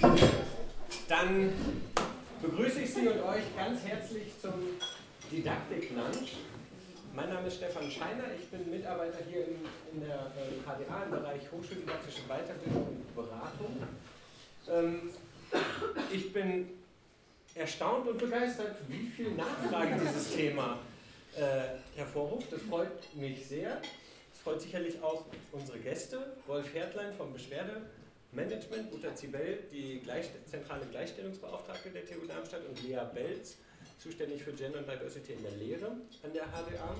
Dann begrüße ich Sie und euch ganz herzlich zum Didaktik-Lunch. Mein Name ist Stefan Scheiner, ich bin Mitarbeiter hier in der HDA im Bereich Hochschuldidaktische Weiterbildung und Beratung. Ich bin erstaunt und begeistert, wie viel Nachfrage dieses Thema hervorruft. Das freut mich sehr. Es freut sicherlich auch unsere Gäste, Wolf Hertlein vom Beschwerdemanagement, Uta Zibel, die zentrale Gleichstellungsbeauftragte der TU Darmstadt, und Lea Belz, zuständig für Gender und Diversity in der Lehre an der HDA.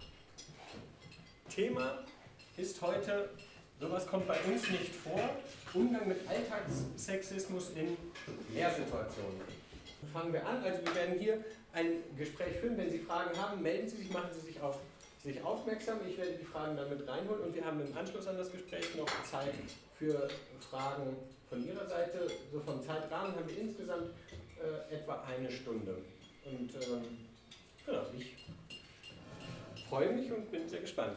Thema ist heute, sowas kommt bei uns nicht vor, Umgang mit Alltagssexismus in Lehrsituationen. Fangen wir an, also wir werden hier ein Gespräch führen. Wenn Sie Fragen haben, melden Sie sich, machen Sie sich aufmerksam. Ich werde die Fragen dann mit reinholen und wir haben im Anschluss an das Gespräch noch Zeit für Fragen von Ihrer Seite. So vom Zeitrahmen haben wir insgesamt etwa eine Stunde. Und genau, ich freue mich und bin sehr gespannt.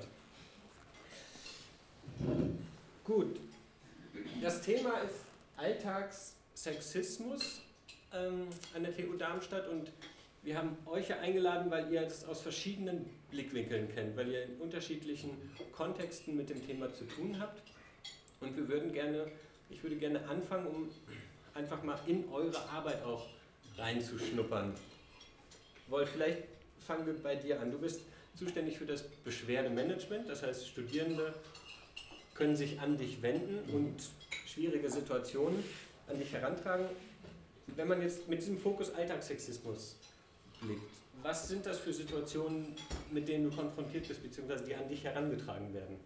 Gut, das Thema ist Alltagssexismus an der TU Darmstadt, und wir haben euch ja eingeladen, weil ihr das aus verschiedenen Blickwinkeln kennt, weil ihr in unterschiedlichen Kontexten mit dem Thema zu tun habt. Und ich würde gerne anfangen, um einfach mal in eure Arbeit auch reinzuschnuppern. Wolf, vielleicht fangen wir bei dir an. Du bist zuständig für das Beschwerdemanagement, das heißt, Studierende können sich an dich wenden und schwierige Situationen an dich herantragen. Wenn man jetzt mit diesem Fokus Alltagssexismus blickt, was sind das für Situationen, mit denen du konfrontiert bist, beziehungsweise die an dich herangetragen werden?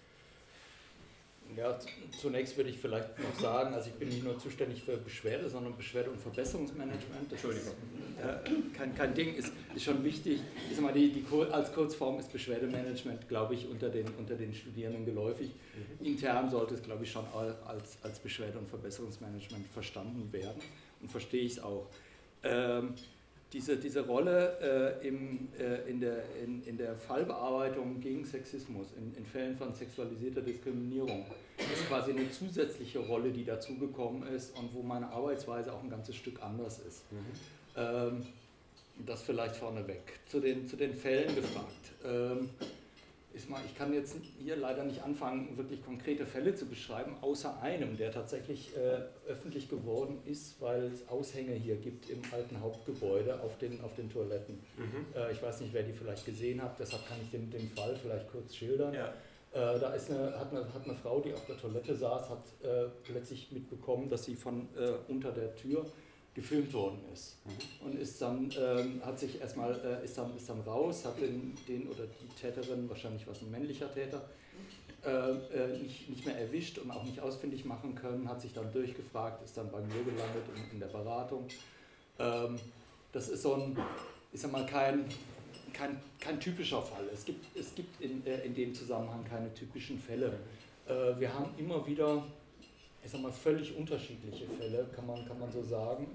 Ja, zunächst würde ich vielleicht noch sagen, also ich bin nicht nur zuständig für Beschwerde, sondern Beschwerde- und Verbesserungsmanagement. Das Entschuldigung. Ist, kein Ding, ist schon wichtig. Ich sag mal, als Kurzform ist Beschwerdemanagement, glaube ich, unter den Studierenden geläufig. Intern sollte es, glaube ich, schon als Beschwerde- und Verbesserungsmanagement verstanden werden, und verstehe ich es auch. Diese Rolle in der Fallbearbeitung gegen Sexismus, in Fällen von sexualisierter Diskriminierung, ist quasi eine zusätzliche Rolle, die dazugekommen ist und wo meine Arbeitsweise auch ein ganzes Stück anders ist. Das vielleicht vorneweg. Zu den Fällen gefragt. Ich kann jetzt hier leider nicht anfangen, wirklich konkrete Fälle zu beschreiben, außer einem, der tatsächlich öffentlich geworden ist, weil es Aushänge hier gibt im alten Hauptgebäude auf den Toiletten. Ich weiß nicht, wer die vielleicht gesehen hat, deshalb kann ich den Fall vielleicht kurz schildern. Ja. Da hat eine Frau, die auf der Toilette saß, hat plötzlich mitbekommen, dass sie von unter der Tür gefilmt worden ist, und ist dann raus, hat den oder die Täterin, wahrscheinlich war es ein männlicher Täter, nicht mehr erwischt und auch nicht ausfindig machen können, hat sich dann durchgefragt, ist dann bei mir gelandet in der Beratung. Das ist so ein, ich sag mal, kein typischer Fall. Es gibt in dem Zusammenhang keine typischen Fälle. Wir haben immer wieder, ich sag mal, völlig unterschiedliche Fälle, kann man so sagen.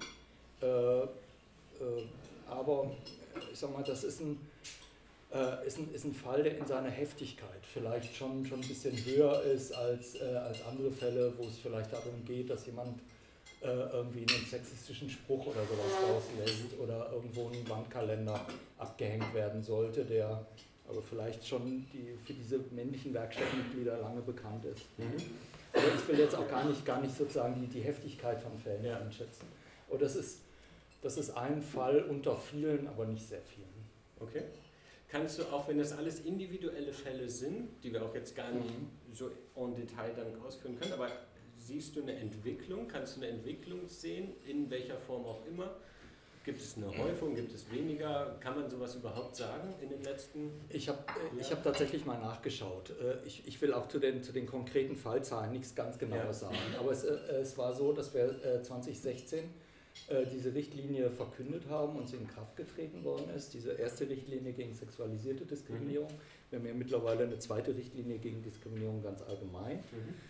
Aber ich sag mal, das ist ein Fall, der in seiner Heftigkeit vielleicht schon ein bisschen höher ist als andere Fälle, wo es vielleicht darum geht, dass jemand irgendwie einen sexistischen Spruch oder sowas rauslässt oder irgendwo ein Wandkalender abgehängt werden sollte, der aber vielleicht schon für diese männlichen Werkstattmitglieder lange bekannt ist. Aber ich will jetzt auch gar nicht sozusagen die Heftigkeit von Fällen einschätzen. Und das ist ein Fall unter vielen, aber nicht sehr vielen. Okay. Kannst du, auch wenn das alles individuelle Fälle sind, die wir auch jetzt gar nicht so en Detail dann ausführen können, aber siehst du eine Entwicklung, kannst du eine Entwicklung sehen, in welcher Form auch immer? Gibt es eine Häufung, gibt es weniger? Kann man sowas überhaupt sagen in den letzten Ich habe tatsächlich mal nachgeschaut. Ich will auch zu den konkreten Fallzahlen nichts ganz Genaues sagen. Aber es war so, dass wir 2016 diese Richtlinie verkündet haben und sie in Kraft getreten worden ist. Diese erste Richtlinie gegen sexualisierte Diskriminierung. Wir haben ja mittlerweile eine zweite Richtlinie gegen Diskriminierung ganz allgemein.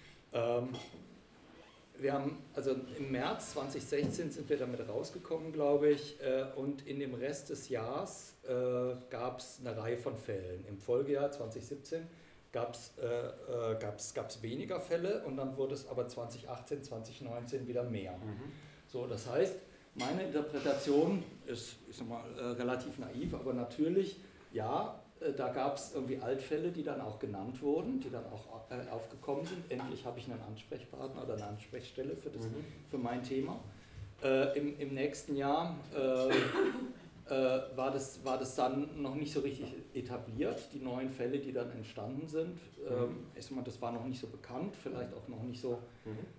Wir haben, also im März 2016 sind wir damit rausgekommen, glaube ich, und in dem Rest des Jahres gab es eine Reihe von Fällen. Im Folgejahr 2017 gab es weniger Fälle und dann wurde es aber 2018, 2019 wieder mehr. So, das heißt, meine Interpretation ist, ich sag mal, relativ naiv, aber natürlich, ja, da gab es irgendwie Altfälle, die dann auch genannt wurden, die dann auch aufgekommen sind. Endlich habe ich einen Ansprechpartner oder eine Ansprechstelle für mein Thema. Im nächsten Jahr war das dann noch nicht so richtig etabliert, die neuen Fälle, die dann entstanden sind. Ich sag mal, das war noch nicht so bekannt, vielleicht auch noch nicht so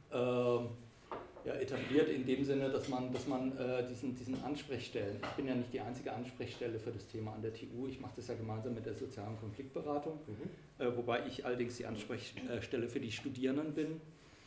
etabliert in dem Sinne, dass man diesen Ansprechstellen, ich bin ja nicht die einzige Ansprechstelle für das Thema an der TU, ich mache das ja gemeinsam mit der sozialen Konfliktberatung, wobei ich allerdings die Ansprechstelle für die Studierenden bin.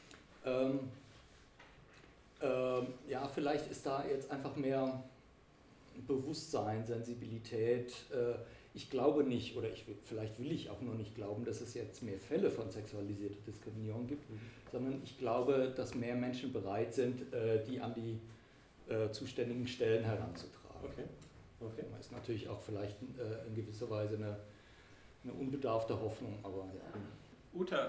Vielleicht ist da jetzt einfach mehr Bewusstsein, Sensibilität. Ich glaube nicht, oder vielleicht will ich auch nur nicht glauben, dass es jetzt mehr Fälle von sexualisierter Diskriminierung gibt, sondern ich glaube, dass mehr Menschen bereit sind, die an die zuständigen Stellen heranzutragen. Okay. Das ist natürlich auch vielleicht in gewisser Weise eine unbedarfte Hoffnung, aber ja. Uta,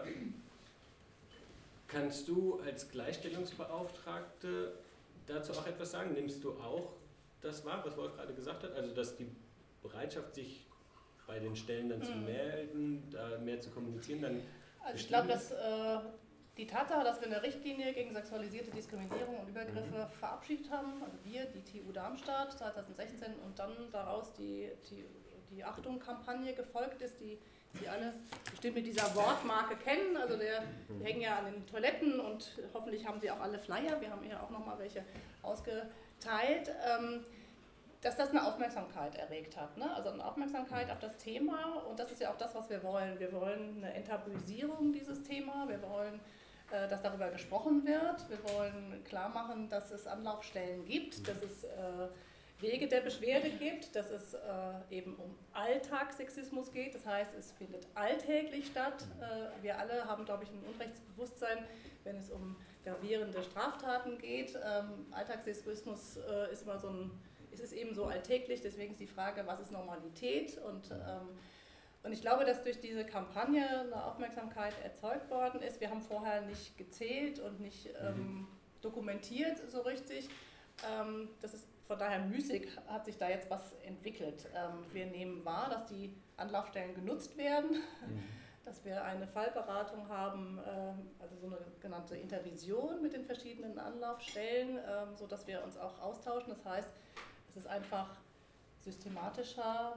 kannst du als Gleichstellungsbeauftragte dazu auch etwas sagen? Nimmst du auch das wahr, was Wolf gerade gesagt hat? Also, dass die Bereitschaft, sich bei den Stellen dann zu melden, da mehr zu kommunizieren, dann. Also ich glaube, dass die Tatsache, dass wir eine Richtlinie gegen sexualisierte Diskriminierung und Übergriffe verabschiedet haben, also wir, die TU Darmstadt 2016 und dann daraus die Achtung-Kampagne gefolgt ist, die Sie alle bestimmt mit dieser Wortmarke kennen, also die hängen ja an den Toiletten und hoffentlich haben Sie auch alle Flyer, wir haben hier auch nochmal welche ausgeteilt, dass das eine Aufmerksamkeit erregt hat, ne? Also eine Aufmerksamkeit auf das Thema und das ist ja auch das, was wir wollen. Wir wollen eine Enttabuisierung dieses Thema, wir wollen, dass darüber gesprochen wird, wir wollen klar machen, dass es Anlaufstellen gibt, dass es Wege der Beschwerde gibt, dass es eben um Alltagssexismus geht, das heißt, es findet alltäglich statt. Wir alle haben, glaube ich, ein Unrechtsbewusstsein, wenn es um gravierende Straftaten geht. Alltagssexismus ist immer es ist eben so alltäglich, deswegen ist die Frage, was ist Normalität? Und ich glaube, dass durch diese Kampagne eine Aufmerksamkeit erzeugt worden ist. Wir haben vorher nicht gezählt und nicht dokumentiert so richtig. Das ist von daher müßig, hat sich da jetzt was entwickelt. Wir nehmen wahr, dass die Anlaufstellen genutzt werden, dass wir eine Fallberatung haben, also so eine genannte Intervision mit den verschiedenen Anlaufstellen, sodass wir uns auch austauschen. Das heißt, es ist einfach systematischer,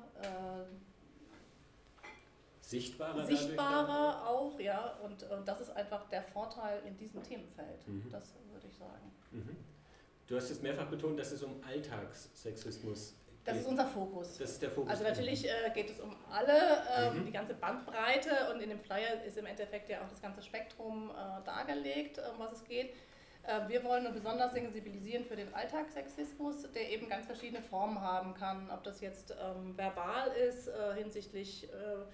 sichtbarer auch, ja, und das ist einfach der Vorteil in diesem Themenfeld, das würde ich sagen. Du hast jetzt mehrfach betont, dass es um Alltagssexismus geht. Das ist unser Fokus. Das ist der Fokus. Also natürlich geht es um alle, die ganze Bandbreite und in dem Flyer ist im Endeffekt ja auch das ganze Spektrum dargelegt, um was es geht. Wir wollen nur besonders sensibilisieren für den Alltagssexismus, der eben ganz verschiedene Formen haben kann. Ob das jetzt verbal ist, hinsichtlich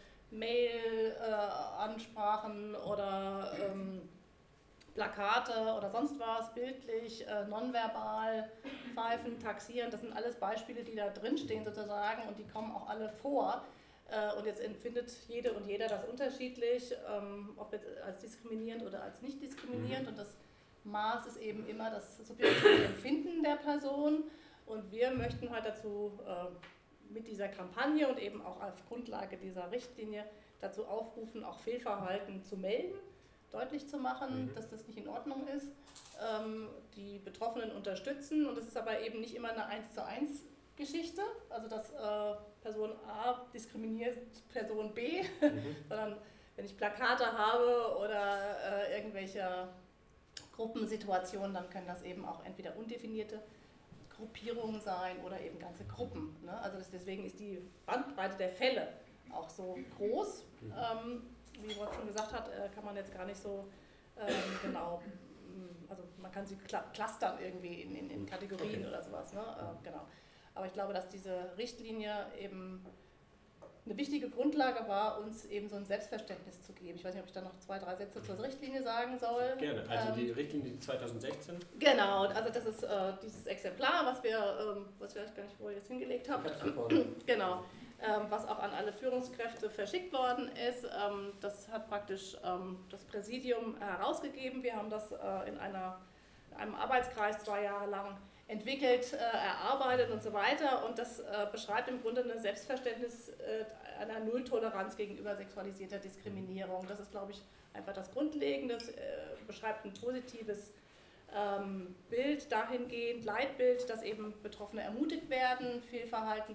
Mail-Ansprachen oder Plakate oder sonst was, bildlich, nonverbal, Pfeifen, Taxieren. Das sind alles Beispiele, die da drinstehen sozusagen und die kommen auch alle vor. Und jetzt empfindet jede und jeder das unterschiedlich, ob jetzt als diskriminierend oder als nicht diskriminierend. Und das Maß ist eben immer das subjektive Empfinden der Person und wir möchten heute dazu mit dieser Kampagne und eben auch auf Grundlage dieser Richtlinie dazu aufrufen, auch Fehlverhalten zu melden, deutlich zu machen, dass das nicht in Ordnung ist, die Betroffenen unterstützen und es ist aber eben nicht immer eine 1:1 Geschichte, also dass Person A diskriminiert Person B, sondern wenn ich Plakate habe oder irgendwelche Gruppensituationen, dann können das eben auch entweder undefinierte Gruppierungen sein oder eben ganze Gruppen. Ne? Also deswegen ist die Bandbreite der Fälle auch so groß. Wie Wolf schon gesagt hat, kann man jetzt gar nicht so genau, also man kann sie clustern irgendwie in Kategorien oder sowas. Ne? Genau. Aber ich glaube, dass diese Richtlinie eben eine wichtige Grundlage war, uns eben so ein Selbstverständnis zu geben. Ich weiß nicht, ob ich da noch 2, 3 Sätze zur Richtlinie sagen soll. Gerne, also die Richtlinie 2016. Genau, also das ist dieses Exemplar, was ich weiß gar nicht, wo ihr jetzt hingelegt habt. Genau, was auch an alle Führungskräfte verschickt worden ist. Das hat praktisch das Präsidium herausgegeben. Wir haben das in einem Arbeitskreis 2 Jahre lang entwickelt, erarbeitet und so weiter. Und das beschreibt im Grunde ein Selbstverständnis einer Nulltoleranz gegenüber sexualisierter Diskriminierung. Das ist, glaube ich, einfach das Grundlegende. Das beschreibt ein positives Bild dahingehend, Leitbild, dass eben Betroffene ermutigt werden, Fehlverhalten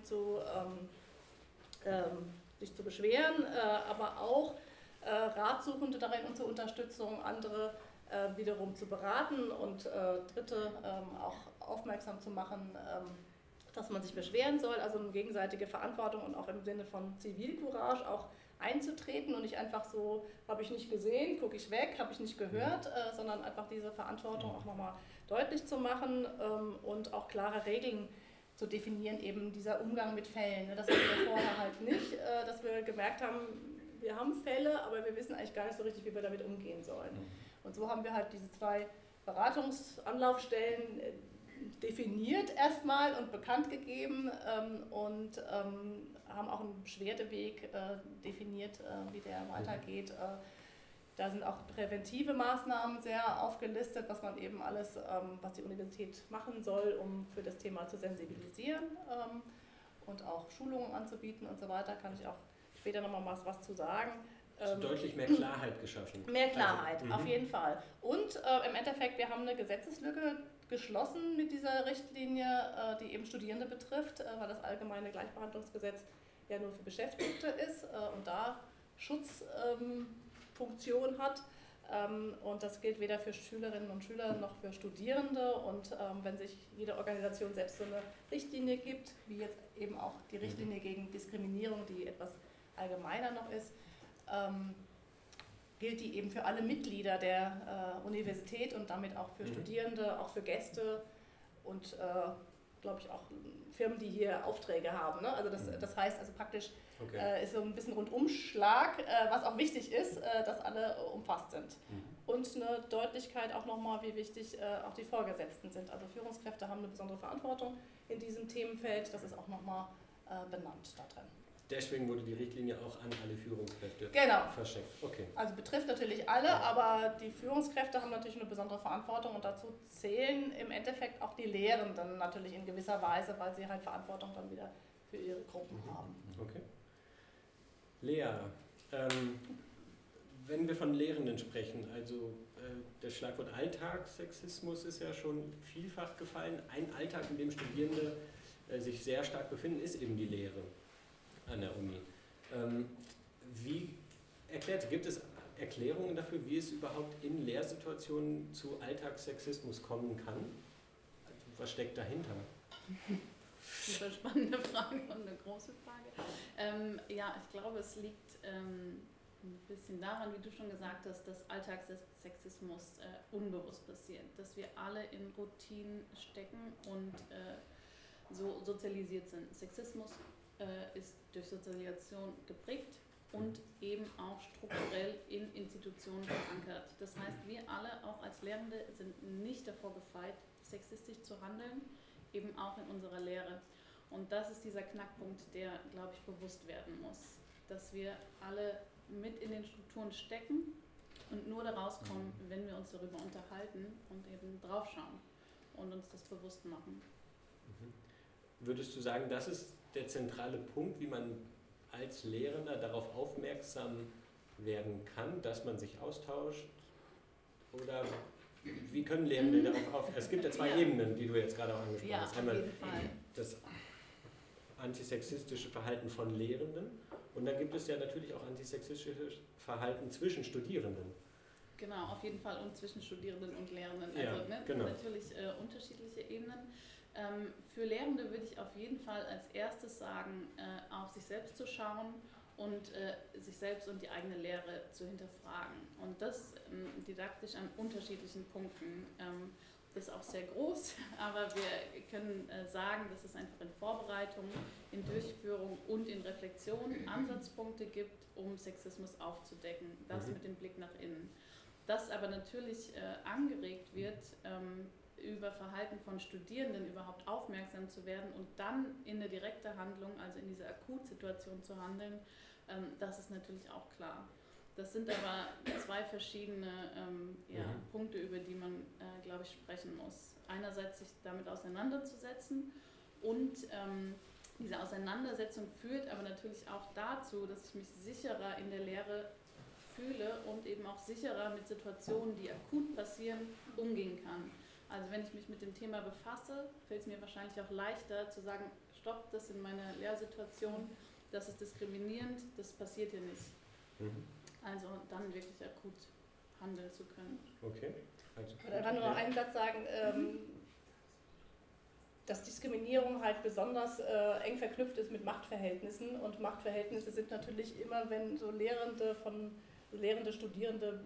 sich zu beschweren, aber auch Ratsuchende darin und zur Unterstützung, andere wiederum zu beraten und Dritte auch aufmerksam zu machen, dass man sich beschweren soll, also eine gegenseitige Verantwortung und auch im Sinne von Zivilcourage auch einzutreten und nicht einfach so, habe ich nicht gesehen, gucke ich weg, habe ich nicht gehört, sondern einfach diese Verantwortung auch nochmal deutlich zu machen und auch klare Regeln zu definieren, eben dieser Umgang mit Fällen. Das hatten wir vorher halt nicht, dass wir gemerkt haben, wir haben Fälle, aber wir wissen eigentlich gar nicht so richtig, wie wir damit umgehen sollen. Und so haben wir halt diese 2 Beratungsanlaufstellen definiert erstmal und bekannt gegeben und haben auch einen Beschwerdeweg definiert, wie der weitergeht. Da sind auch präventive Maßnahmen sehr aufgelistet, was man eben alles, was die Universität machen soll, um für das Thema zu sensibilisieren und auch Schulungen anzubieten und so weiter. Kann ich auch später nochmal was zu sagen. Deutlich mehr Klarheit geschaffen. Mehr Klarheit, auf jeden Fall. Und im Endeffekt, wir haben eine Gesetzeslücke geschlossen mit dieser Richtlinie, die eben Studierende betrifft, weil das allgemeine Gleichbehandlungsgesetz ja nur für Beschäftigte ist und da Schutzfunktion hat. Und das gilt weder für Schülerinnen und Schüler noch für Studierende. Und wenn sich jede Organisation selbst so eine Richtlinie gibt, wie jetzt eben auch die Richtlinie gegen Diskriminierung, die etwas allgemeiner noch ist, gilt die eben für alle Mitglieder der Universität und damit auch für Studierende, auch für Gäste und glaube ich auch Firmen, die hier Aufträge haben. Ne? Also das heißt also praktisch ist so ein bisschen Rundumschlag, was auch wichtig ist, dass alle umfasst sind. Und eine Deutlichkeit auch nochmal, wie wichtig auch die Vorgesetzten sind. Also Führungskräfte haben eine besondere Verantwortung in diesem Themenfeld, das ist auch nochmal benannt da drin. Deswegen wurde die Richtlinie auch an alle Führungskräfte verschenkt. Okay. Also betrifft natürlich alle, aber die Führungskräfte haben natürlich eine besondere Verantwortung und dazu zählen im Endeffekt auch die Lehrenden natürlich in gewisser Weise, weil sie halt Verantwortung dann wieder für ihre Gruppen haben. Okay. Lea, wenn wir von Lehrenden sprechen, also das Schlagwort Alltagssexismus ist ja schon vielfach gefallen. Ein Alltag, in dem Studierende sich sehr stark befinden, ist eben die Lehre an der Uni. Gibt es Erklärungen dafür, wie es überhaupt in Lehrsituationen zu Alltagssexismus kommen kann? Also, was steckt dahinter? Super spannende Frage und eine große Frage. Ja, ich glaube, es liegt ein bisschen daran, wie du schon gesagt hast, dass Alltagssexismus unbewusst passiert, dass wir alle in Routinen stecken und so sozialisiert sind. Sexismus ist durch Sozialisation geprägt und eben auch strukturell in Institutionen verankert. Das heißt, wir alle, auch als Lehrende, sind nicht davor gefeit, sexistisch zu handeln, eben auch in unserer Lehre. Und das ist dieser Knackpunkt, der, glaube ich, bewusst werden muss, dass wir alle mit in den Strukturen stecken und nur da rauskommen, wenn wir uns darüber unterhalten und eben draufschauen und uns das bewusst machen. Würdest du sagen, das ist der zentrale Punkt, wie man als Lehrender darauf aufmerksam werden kann, dass man sich austauscht? Oder wie können Lehrende darauf aufmerksam? Es gibt ja 2 Ebenen, die du jetzt gerade auch angesprochen hast. Ja, auf jeden Fall. Das antisexistische Verhalten von Lehrenden und dann gibt es ja natürlich auch antisexistisches Verhalten zwischen Studierenden. Genau, auf jeden Fall und zwischen Studierenden und Lehrenden. Ja, Also genau. natürlich unterschiedliche Ebenen. Für Lehrende würde ich auf jeden Fall als erstes sagen, auf sich selbst zu schauen und sich selbst und die eigene Lehre zu hinterfragen. Und das didaktisch an unterschiedlichen Punkten. das auch sehr groß, aber wir können sagen, dass es einfach in Vorbereitung, in Durchführung und in Reflexion Ansatzpunkte gibt, um Sexismus aufzudecken, das mit dem Blick nach innen. Das aber natürlich angeregt wird, über Verhalten von Studierenden überhaupt aufmerksam zu werden und dann in eine direkte Handlung, also in dieser Akutsituation zu handeln, das ist natürlich auch klar. Das sind aber zwei verschiedene Punkte, über die man, glaube ich, sprechen muss. Einerseits sich damit auseinanderzusetzen und diese Auseinandersetzung führt aber natürlich auch dazu, dass ich mich sicherer in der Lehre fühle und eben auch sicherer mit Situationen, die akut passieren, umgehen kann. Also wenn ich mich mit dem Thema befasse, fällt es mir wahrscheinlich auch leichter zu sagen, stopp, das in meiner Lehrsituation, das ist diskriminierend, das passiert hier nicht. Also dann wirklich akut handeln zu können. Okay. Ich kann nur einen Satz sagen, dass Diskriminierung halt besonders eng verknüpft ist mit Machtverhältnissen und Machtverhältnisse sind natürlich immer, wenn so Lehrende Studierende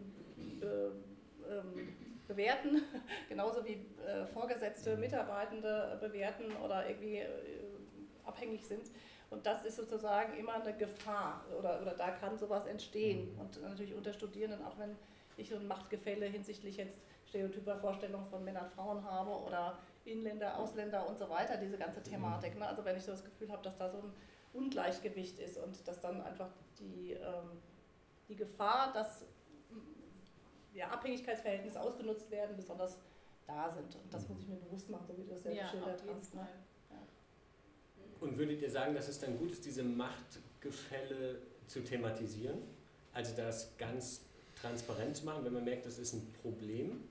bewerten, genauso wie Vorgesetzte Mitarbeitende bewerten oder irgendwie abhängig sind. Und das ist sozusagen immer eine Gefahr oder da kann sowas entstehen. Und natürlich unter Studierenden, auch wenn ich so ein Machtgefälle hinsichtlich jetzt stereotyper Vorstellungen von Männern und Frauen habe oder Inländer, Ausländer und so weiter, diese ganze Thematik. Ne? Also wenn ich so das Gefühl habe, dass da so ein Ungleichgewicht ist und dass dann einfach die Gefahr, dass Abhängigkeitsverhältnisse ausgenutzt werden, besonders da sind. Und das muss ich mir bewusst machen, so wie du das ja geschildert hast. Ne? Und würdet ihr sagen, dass es dann gut ist, diese Machtgefälle zu thematisieren? Also das ganz transparent zu machen, wenn man merkt, das ist ein Problem?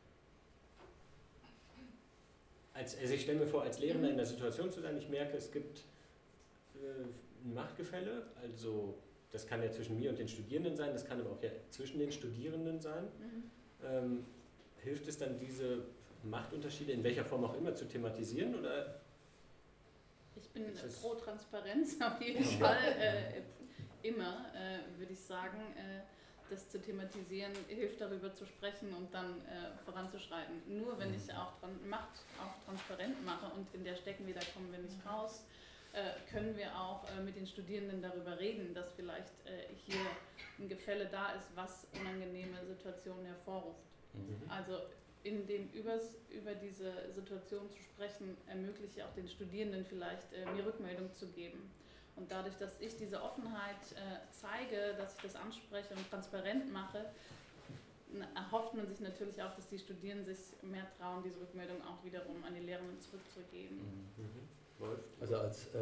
Also ich stelle mir vor, als Lehrender in der Situation zu sein, ich merke, es gibt ein Machtgefälle, also das kann ja zwischen mir und den Studierenden sein, das kann aber auch ja zwischen den Studierenden sein. Hilft es dann, diese Machtunterschiede in welcher Form auch immer zu thematisieren? Oder? Ich bin pro Transparenz auf jeden Fall immer, würde ich sagen. Das zu thematisieren hilft, darüber zu sprechen und dann voranzuschreiten. Nur wenn ich auch Macht auch transparent mache und in der stecken wir, da kommen wir nicht raus, können wir auch mit den Studierenden darüber reden, dass vielleicht hier ein Gefälle da ist, was unangenehme Situationen hervorruft. Also indem über diese Situation zu sprechen, ermöglicht auch den Studierenden vielleicht mir Rückmeldung zu geben. Und dadurch, dass ich diese Offenheit zeige, dass ich das anspreche und transparent mache, erhofft man sich natürlich auch, dass die Studierenden sich mehr trauen, diese Rückmeldung auch wiederum an die Lehrenden zurückzugeben. Also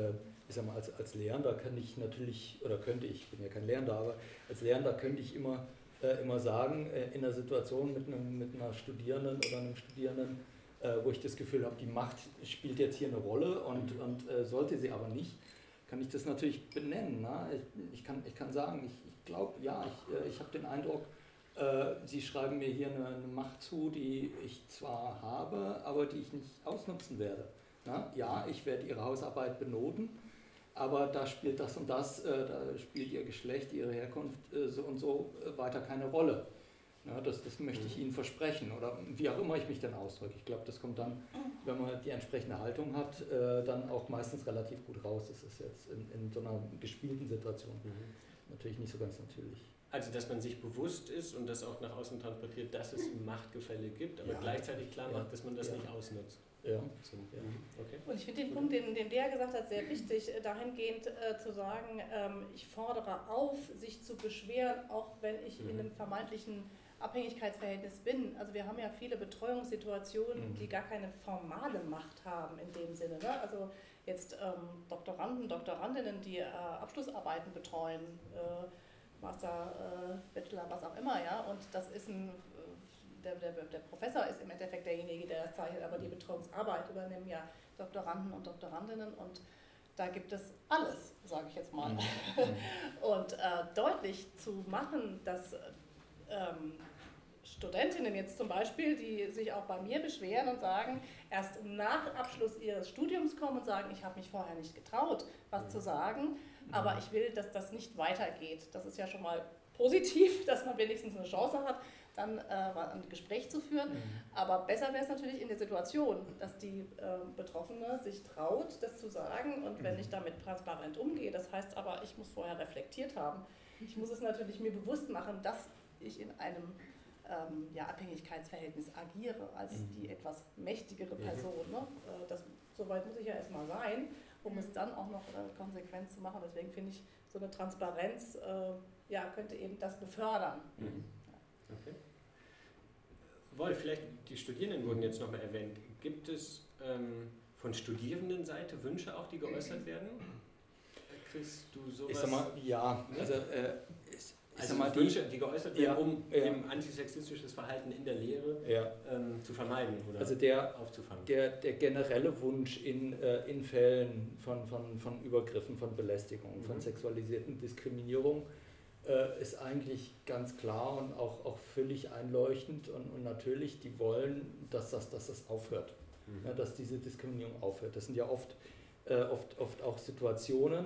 als Lehrender kann ich natürlich, oder könnte ich bin ja kein Lehrender, aber als Lehrender könnte ich immer sagen, in einer Situation mit einer Studierenden oder einem Studierenden, wo ich das Gefühl habe, die Macht spielt jetzt hier eine Rolle und sollte sie aber nicht, kann ich das natürlich benennen. Ne? Ich kann sagen, ich glaube, ich habe den Eindruck, Sie schreiben mir hier eine Macht zu, die ich zwar habe, aber die ich nicht ausnutzen werde. Na? Ja, ich werde Ihre Hausarbeit benoten, aber da spielt das und das, da spielt Ihr Geschlecht, Ihre Herkunft so und so weiter keine Rolle. Ja, das möchte ich Ihnen versprechen oder wie auch immer ich mich dann ausdrücke. Ich glaube, das kommt dann, wenn man die entsprechende Haltung hat, dann auch meistens relativ gut raus. Das ist jetzt in so einer gespielten Situation natürlich nicht so ganz natürlich. Also, dass man sich bewusst ist und das auch nach außen transportiert, dass es Machtgefälle gibt, aber gleichzeitig klar macht, dass man das nicht ausnutzt. Ja. Okay. Und ich finde den Punkt, den Lea gesagt hat, sehr wichtig, dahingehend zu sagen, ich fordere auf, sich zu beschweren, auch wenn ich in einem vermeintlichen Abhängigkeitsverhältnis bin. Also wir haben ja viele Betreuungssituationen, die gar keine formale Macht haben in dem Sinne. Ne? Also jetzt Doktoranden, Doktorandinnen, die Abschlussarbeiten betreuen, Master, Bachelor, was auch immer, ja. Und das ist der Professor ist im Endeffekt derjenige, der das zeichnet, aber die Betreuungsarbeit übernehmen ja Doktoranden und Doktorandinnen und da gibt es alles, sage ich jetzt mal. Und deutlich zu machen, dass Studentinnen jetzt zum Beispiel, die sich auch bei mir beschweren und sagen, erst nach Abschluss ihres Studiums kommen und sagen, ich habe mich vorher nicht getraut, was zu sagen, aber ich will, dass das nicht weitergeht. Das ist ja schon mal positiv, dass man wenigstens eine Chance hat. dann ein Gespräch zu führen. Aber besser wäre es natürlich in der Situation, dass die Betroffene sich traut, das zu sagen. Und wenn ich damit transparent umgehe, das heißt aber, ich muss vorher reflektiert haben. Ich muss es natürlich mir bewusst machen, dass ich in einem Abhängigkeitsverhältnis agiere als die etwas mächtigere Person. Ne? Soweit muss ich ja erstmal sein, um es dann auch noch konsequent zu machen. Deswegen finde ich, so eine Transparenz könnte eben das befördern. Okay. Wolf, vielleicht die Studierenden wurden jetzt nochmal erwähnt. Gibt es von Studierendenseite Wünsche auch, die geäußert werden? Kriegst du sowas? Ich sag mal, ja. Also Wünsche, die geäußert werden, um eben antisexistisches Verhalten in der Lehre zu vermeiden oder aufzufangen. Der generelle Wunsch in Fällen von Übergriffen, von Belästigung, von sexualisierten Diskriminierung ist eigentlich ganz klar und auch völlig einleuchtend und natürlich, die wollen, dass das aufhört, dass diese Diskriminierung aufhört. Das sind ja oft auch Situationen,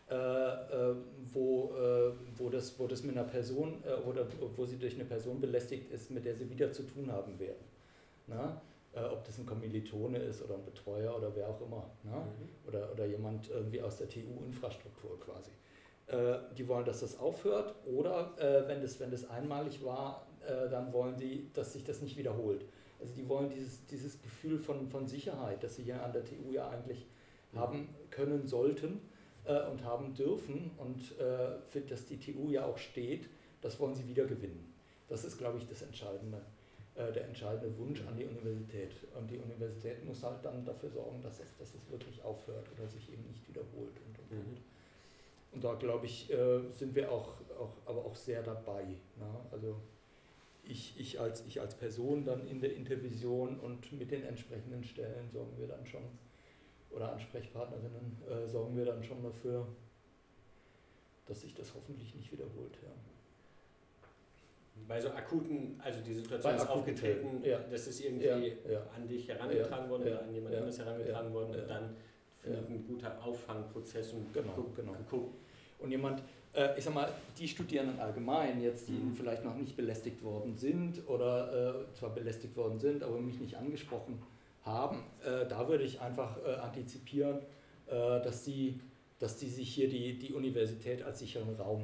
wo das mit einer Person oder wo sie durch eine Person belästigt ist, mit der sie wieder zu tun haben werden. Na? Ob das ein Kommilitone ist oder ein Betreuer oder wer auch immer. Na? Oder jemand irgendwie aus der TU-Infrastruktur quasi. Die wollen, dass das aufhört oder wenn das einmalig war, dann wollen die, dass sich das nicht wiederholt. Also die wollen dieses Gefühl von Sicherheit, das sie hier an der TU ja eigentlich haben können sollten, und haben dürfen und für das die TU ja auch steht, das wollen sie wieder gewinnen. Das ist, glaube ich, das Entscheidende, der entscheidende Wunsch an die Universität. Und die Universität muss halt dann dafür sorgen, dass es wirklich aufhört oder sich eben nicht wiederholt. Und da, glaube ich, sind wir aber auch sehr dabei. Ne? Also ich als Person dann in der Intervision und mit den entsprechenden Stellen sorgen wir dann schon, oder Ansprechpartnerinnen sorgen wir dann schon dafür, dass sich das hoffentlich nicht wiederholt. Ja. Bei so akuten, also die Situation ist aufgetreten, das ist irgendwie an dich herangetragen worden oder an jemand anderes herangetragen worden und dann findet ein guter Auffangprozess und genau. Und jemand, ich sag mal, die Studierenden allgemein jetzt, die vielleicht noch nicht belästigt worden sind oder zwar belästigt worden sind, aber mich nicht angesprochen haben, da würde ich einfach antizipieren, dass die sich hier die Universität als sicheren Raum,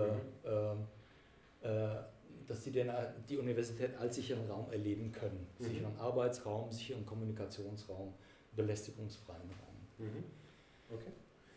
dass die die Universität als sicheren Raum erleben können. Sicheren Arbeitsraum, sicheren Kommunikationsraum, belästigungsfreien Raum. Okay.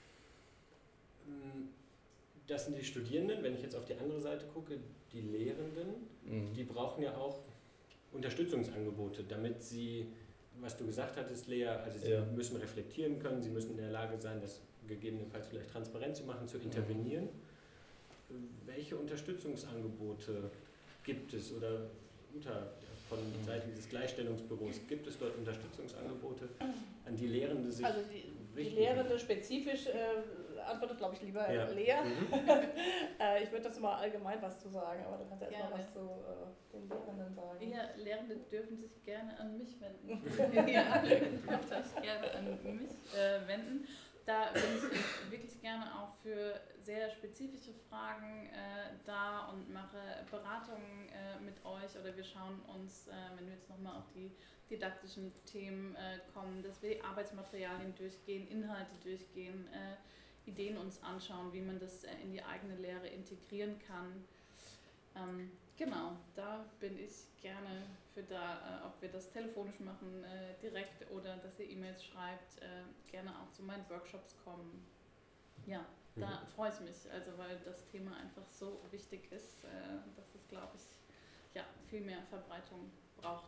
Das sind die Studierenden, wenn ich jetzt auf die andere Seite gucke, die Lehrenden, die brauchen ja auch Unterstützungsangebote, damit sie, was du gesagt hattest, Lea, also sie müssen reflektieren können, sie müssen in der Lage sein, das gegebenenfalls vielleicht transparent zu machen, zu intervenieren. Welche Unterstützungsangebote gibt es oder von Seite dieses Gleichstellungsbüros, gibt es dort Unterstützungsangebote, an die Lehrende sich also die Lehrende spezifisch antwortet, glaube ich, lieber Lea. Ich würde das mal allgemein was zu sagen, aber du kannst ja erstmal was zu den Lehrenden sagen. Ja, Lehrende dürfen sich gerne an mich wenden. Ja, dürft euch gerne an mich wenden. Da bin ich wirklich gerne auch für sehr spezifische Fragen da und mache Beratungen mit euch oder wir schauen uns, wenn wir jetzt nochmal auf die didaktischen Themen kommen, dass wir die Arbeitsmaterialien durchgehen, Inhalte durchgehen, Ideen uns anschauen, wie man das in die eigene Lehre integrieren kann. Genau, da bin ich gerne für da, ob wir das telefonisch machen, direkt oder dass ihr E-Mails schreibt, gerne auch zu meinen Workshops kommen. Ja, da freue ich mich, also weil das Thema einfach so wichtig ist, dass es, glaube ich, viel mehr Verbreitung braucht.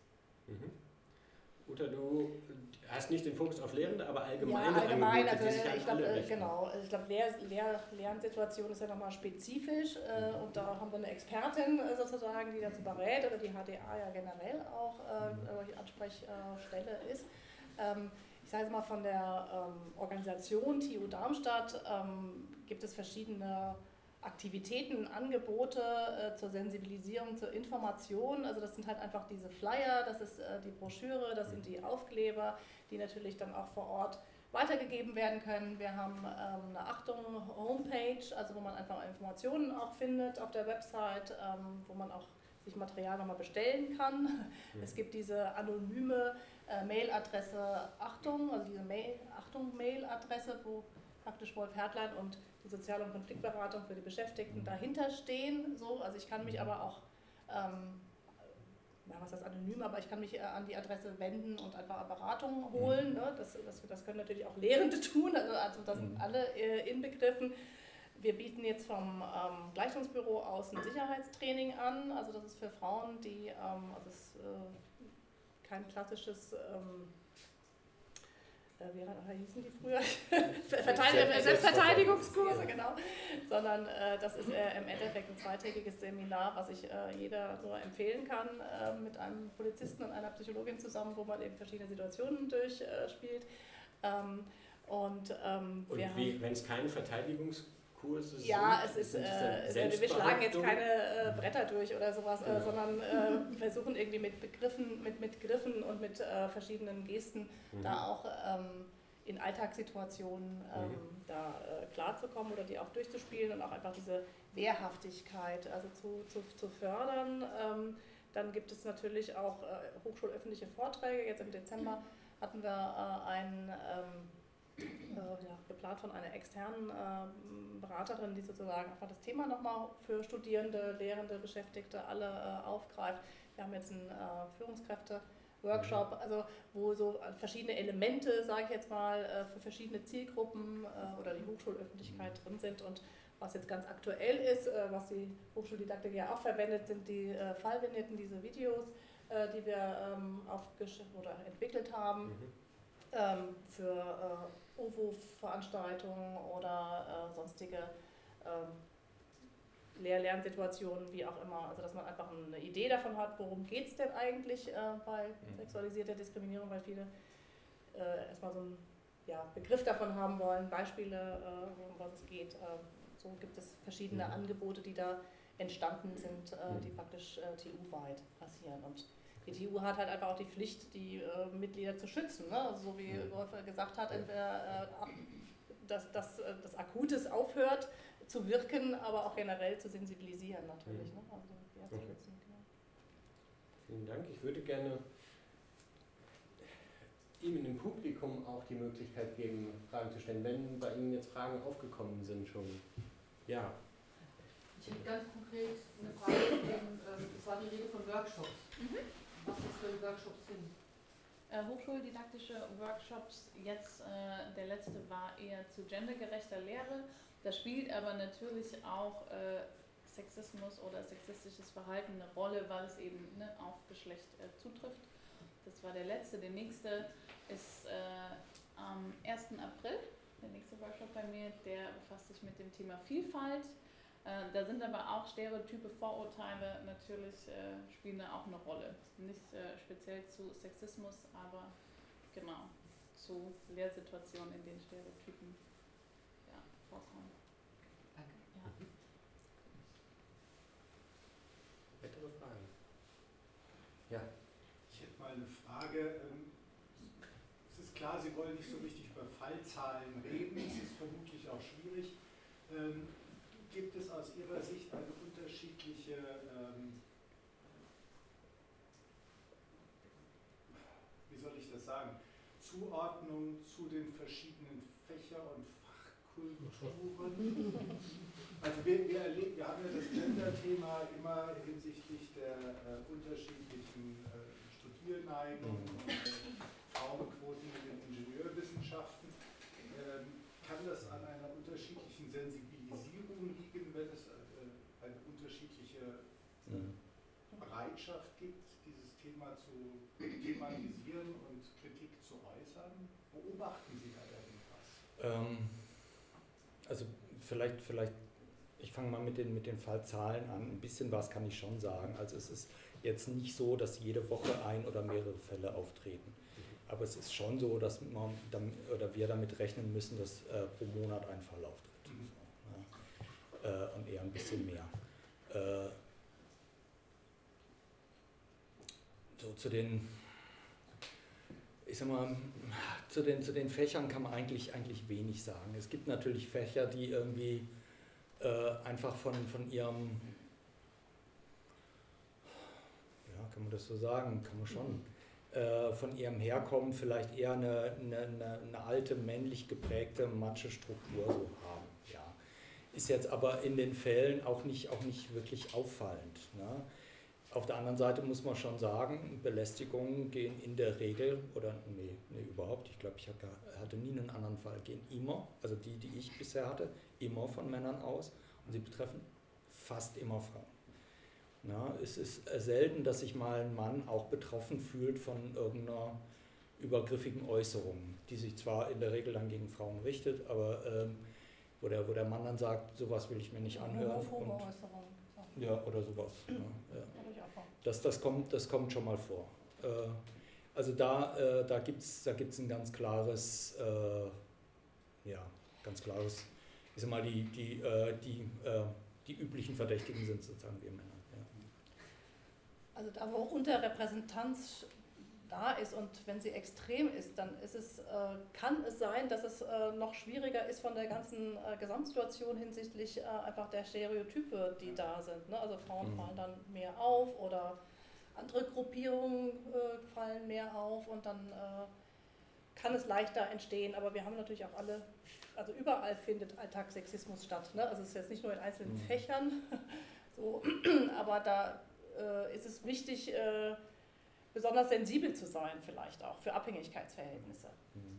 Uta, du hast nicht den Fokus auf Lehrende, aber allgemeine allgemein, Angebote, also die sich an ich alle glaube, richten. genau, ich glaube, Lernsituation ist ja nochmal spezifisch und da haben wir eine Expertin sozusagen, die dazu berät, oder die HDA ja generell auch die Ansprechstelle ist. Ich sage jetzt mal, von der Organisation TU Darmstadt gibt es verschiedene Aktivitäten, Angebote zur Sensibilisierung, zur Information. Also das sind halt einfach diese Flyer, das ist die Broschüre, das sind die Aufkleber, die natürlich dann auch vor Ort weitergegeben werden können. Wir haben eine Homepage, also wo man einfach Informationen auch findet auf der Website, wo man auch sich Material nochmal bestellen kann. Es gibt diese anonyme Mailadresse Achtung, also diese Achtung-Mailadresse, wo praktisch Wolf Hertlein und die Sozial- und Konfliktberatung für die Beschäftigten dahinter stehen. So, also ich kann mich aber auch, was heißt anonym, aber ich kann mich an die Adresse wenden und einfach Beratung holen. Ne? Das können natürlich auch Lehrende tun, also da sind alle inbegriffen. Wir bieten jetzt vom Gleichungsbüro aus ein Sicherheitstraining an, also das ist für Frauen, die, also es ist kein klassisches, wie hießen die früher? Selbstverteidigungskurse, genau, sondern das ist im Endeffekt ein zweitägiges Seminar, was ich jeder nur empfehlen kann, mit einem Polizisten und einer Psychologin zusammen, wo man eben verschiedene Situationen durchspielt. Wenn es keine Verteidigungskurse sind? Ja, es ist, wir schlagen jetzt keine Bretter durch oder sowas, sondern versuchen irgendwie mit Griffen und mit verschiedenen Gesten da auch in Alltagssituationen klarzukommen oder die auch durchzuspielen und auch einfach diese Wehrhaftigkeit also zu fördern. Dann gibt es natürlich auch hochschulöffentliche Vorträge. Jetzt im Dezember hatten wir einen geplant von einer externen Beraterin, die sozusagen einfach das Thema nochmal für Studierende, Lehrende, Beschäftigte alle aufgreift. Wir haben jetzt einen Führungskräfte-Workshop, also wo so verschiedene Elemente, sage ich jetzt mal, für verschiedene Zielgruppen oder die Hochschulöffentlichkeit drin sind. Und was jetzt ganz aktuell ist, was die Hochschuldidaktik ja auch verwendet, sind die Fallvignetten, diese Videos, die wir entwickelt haben. Für OWO-Veranstaltungen oder sonstige Lehr-Lernsituationen, wie auch immer. Also dass man einfach eine Idee davon hat, worum geht es denn eigentlich bei sexualisierter Diskriminierung, weil viele erstmal so einen Begriff davon haben wollen, Beispiele, um was es geht. So gibt es verschiedene Angebote, die da entstanden sind, die praktisch TU-weit passieren. Und die TU hat halt einfach auch die Pflicht, die Mitglieder zu schützen. Ne? Also so wie Wolf gesagt hat, entweder dass Akutes aufhört zu wirken, aber auch generell zu sensibilisieren natürlich. Ne? Also zu schützen. Genau. Vielen Dank. Ich würde gerne Ihnen im Publikum auch die Möglichkeit geben, Fragen zu stellen, wenn bei Ihnen jetzt Fragen aufgekommen sind schon. Ja. Ich hätte ganz konkret eine Frage zu dem, es war die Rede von Workshops. Was ist für Workshops sind? Hochschuldidaktische Workshops, jetzt der letzte war eher zu gendergerechter Lehre. Da spielt aber natürlich auch Sexismus oder sexistisches Verhalten eine Rolle, weil es eben auf Geschlecht zutrifft. Das war der letzte. Der nächste ist am 1. April, der nächste Workshop bei mir, der befasst sich mit dem Thema Vielfalt. Da sind aber auch Stereotype, Vorurteile natürlich, spielen da auch eine Rolle. Nicht speziell zu Sexismus, aber genau zu Lehrsituationen, in denen Stereotypen vorkommen. Danke. Ja. Weitere Fragen? Ja. Ich hätte mal eine Frage. Es ist klar, Sie wollen nicht so richtig über Fallzahlen reden, es ist vermutlich auch schwierig. Gibt es aus Ihrer Sicht eine unterschiedliche Zuordnung zu den verschiedenen Fächer- und Fachkulturen? Also wir haben ja das Gender-Thema immer hinsichtlich der unterschiedlichen Studierneigung und Frauenquoten in den Ingenieurwissenschaften. Kann das an einer unterschiedlichen Sensibilisierung liegen, wenn es eine unterschiedliche Bereitschaft gibt, dieses Thema zu thematisieren und Kritik zu äußern? Beobachten Sie da irgendwas? Also vielleicht, ich fange mal mit den Fallzahlen an. Ein bisschen was kann ich schon sagen. Also es ist jetzt nicht so, dass jede Woche ein oder mehrere Fälle auftreten. Aber es ist schon so, dass wir damit rechnen müssen, dass pro Monat ein Fall auftritt. So, ja. Und eher ein bisschen mehr. So zu den, ich sag mal, zu den Fächern kann man eigentlich wenig sagen. Es gibt natürlich Fächer, die irgendwie einfach von ihrem kann man das so sagen? Kann man schon. Von ihrem Herkommen vielleicht eher eine alte, männlich geprägte Macho-Struktur so haben. Ja. Ist jetzt aber in den Fällen auch nicht wirklich auffallend. Ne? Auf der anderen Seite muss man schon sagen, Belästigungen gehen in der Regel, oder nee überhaupt, ich glaube, ich hatte nie einen anderen Fall, gehen immer, also die ich bisher hatte, immer von Männern aus und sie betreffen fast immer Frauen. Na, es ist selten, dass sich mal ein Mann auch betroffen fühlt von irgendeiner übergriffigen Äußerung, die sich zwar in der Regel dann gegen Frauen richtet, aber wo der Mann dann sagt, sowas will ich mir nicht anhören. Homophobe Äußerungen. Ja, oder sowas. Ja. Das kommt schon mal vor. Also da gibt's ein ganz klares, ich sag mal, die üblichen Verdächtigen sind sozusagen wir Männer. Ja. Also da, wo Unterrepräsentanz da ist und wenn sie extrem ist, dann kann es sein, dass es noch schwieriger ist von der ganzen Gesamtsituation hinsichtlich einfach der Stereotype, die da sind. Ne? Also Frauen fallen dann mehr auf oder andere Gruppierungen fallen mehr auf und dann kann es leichter entstehen. Aber wir haben natürlich auch also überall findet Alltagssexismus statt. Ne? Also es ist jetzt nicht nur in einzelnen Fächern, so, aber da ist es wichtig, besonders sensibel zu sein, vielleicht auch für Abhängigkeitsverhältnisse.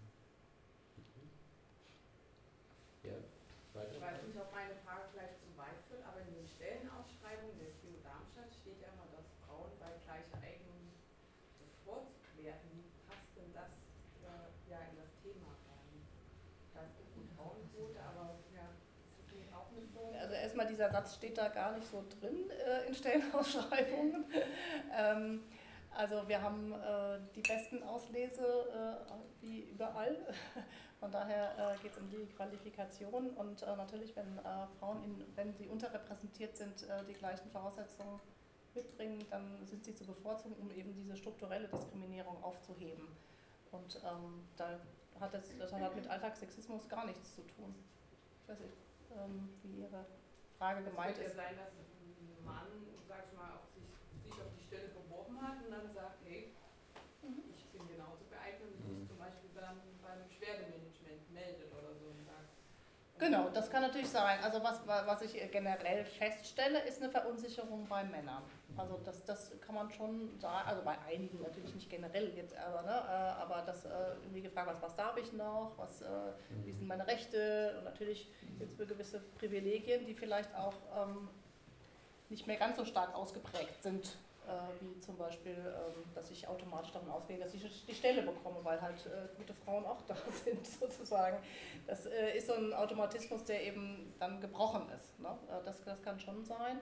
Ja, weiter. Ich weiß nicht, ob meine Frage vielleicht zu weit führt, aber in den Stellenausschreibungen der TU Darmstadt steht ja immer, dass Frauen bei gleicher Eignung bevorzugt werden. Wie passt denn das in das Thema rein? Da ist eine Frauenquote, aber ja, ist das nicht auch eine Form? Also erstmal, dieser Satz steht da gar nicht so drin in Stellenausschreibungen. Also wir haben die besten Auslese wie überall, von daher geht es um die Qualifikation und natürlich, wenn Frauen, wenn sie unterrepräsentiert sind, die gleichen Voraussetzungen mitbringen, dann sind sie zu bevorzugen, um eben diese strukturelle Diskriminierung aufzuheben. Und das hat mit Alltagssexismus gar nichts zu tun. Ich weiß nicht, wie Ihre Frage gemeint ist. Es könnte ja sein, dass ein Mann, sag ich mal, sich auf die Stelle beworben hat und dann sagt, hey, ich bin genauso geeignet und sich zum Beispiel dann beim Beschwerdemanagement meldet oder so und sagt. Genau, das kann natürlich sein. Also was ich generell feststelle, ist eine Verunsicherung bei Männern. Also das kann man schon sagen, also bei einigen natürlich nicht generell jetzt, aber das irgendwie gefragt, was darf ich noch, wie sind meine Rechte und natürlich gibt es gewisse Privilegien, die vielleicht auch nicht mehr ganz so stark ausgeprägt sind, wie zum Beispiel, dass ich automatisch davon ausgehe, dass ich die Stelle bekomme, weil halt gute Frauen auch da sind sozusagen. Das ist so ein Automatismus, der eben dann gebrochen ist. Ne? Das kann schon sein.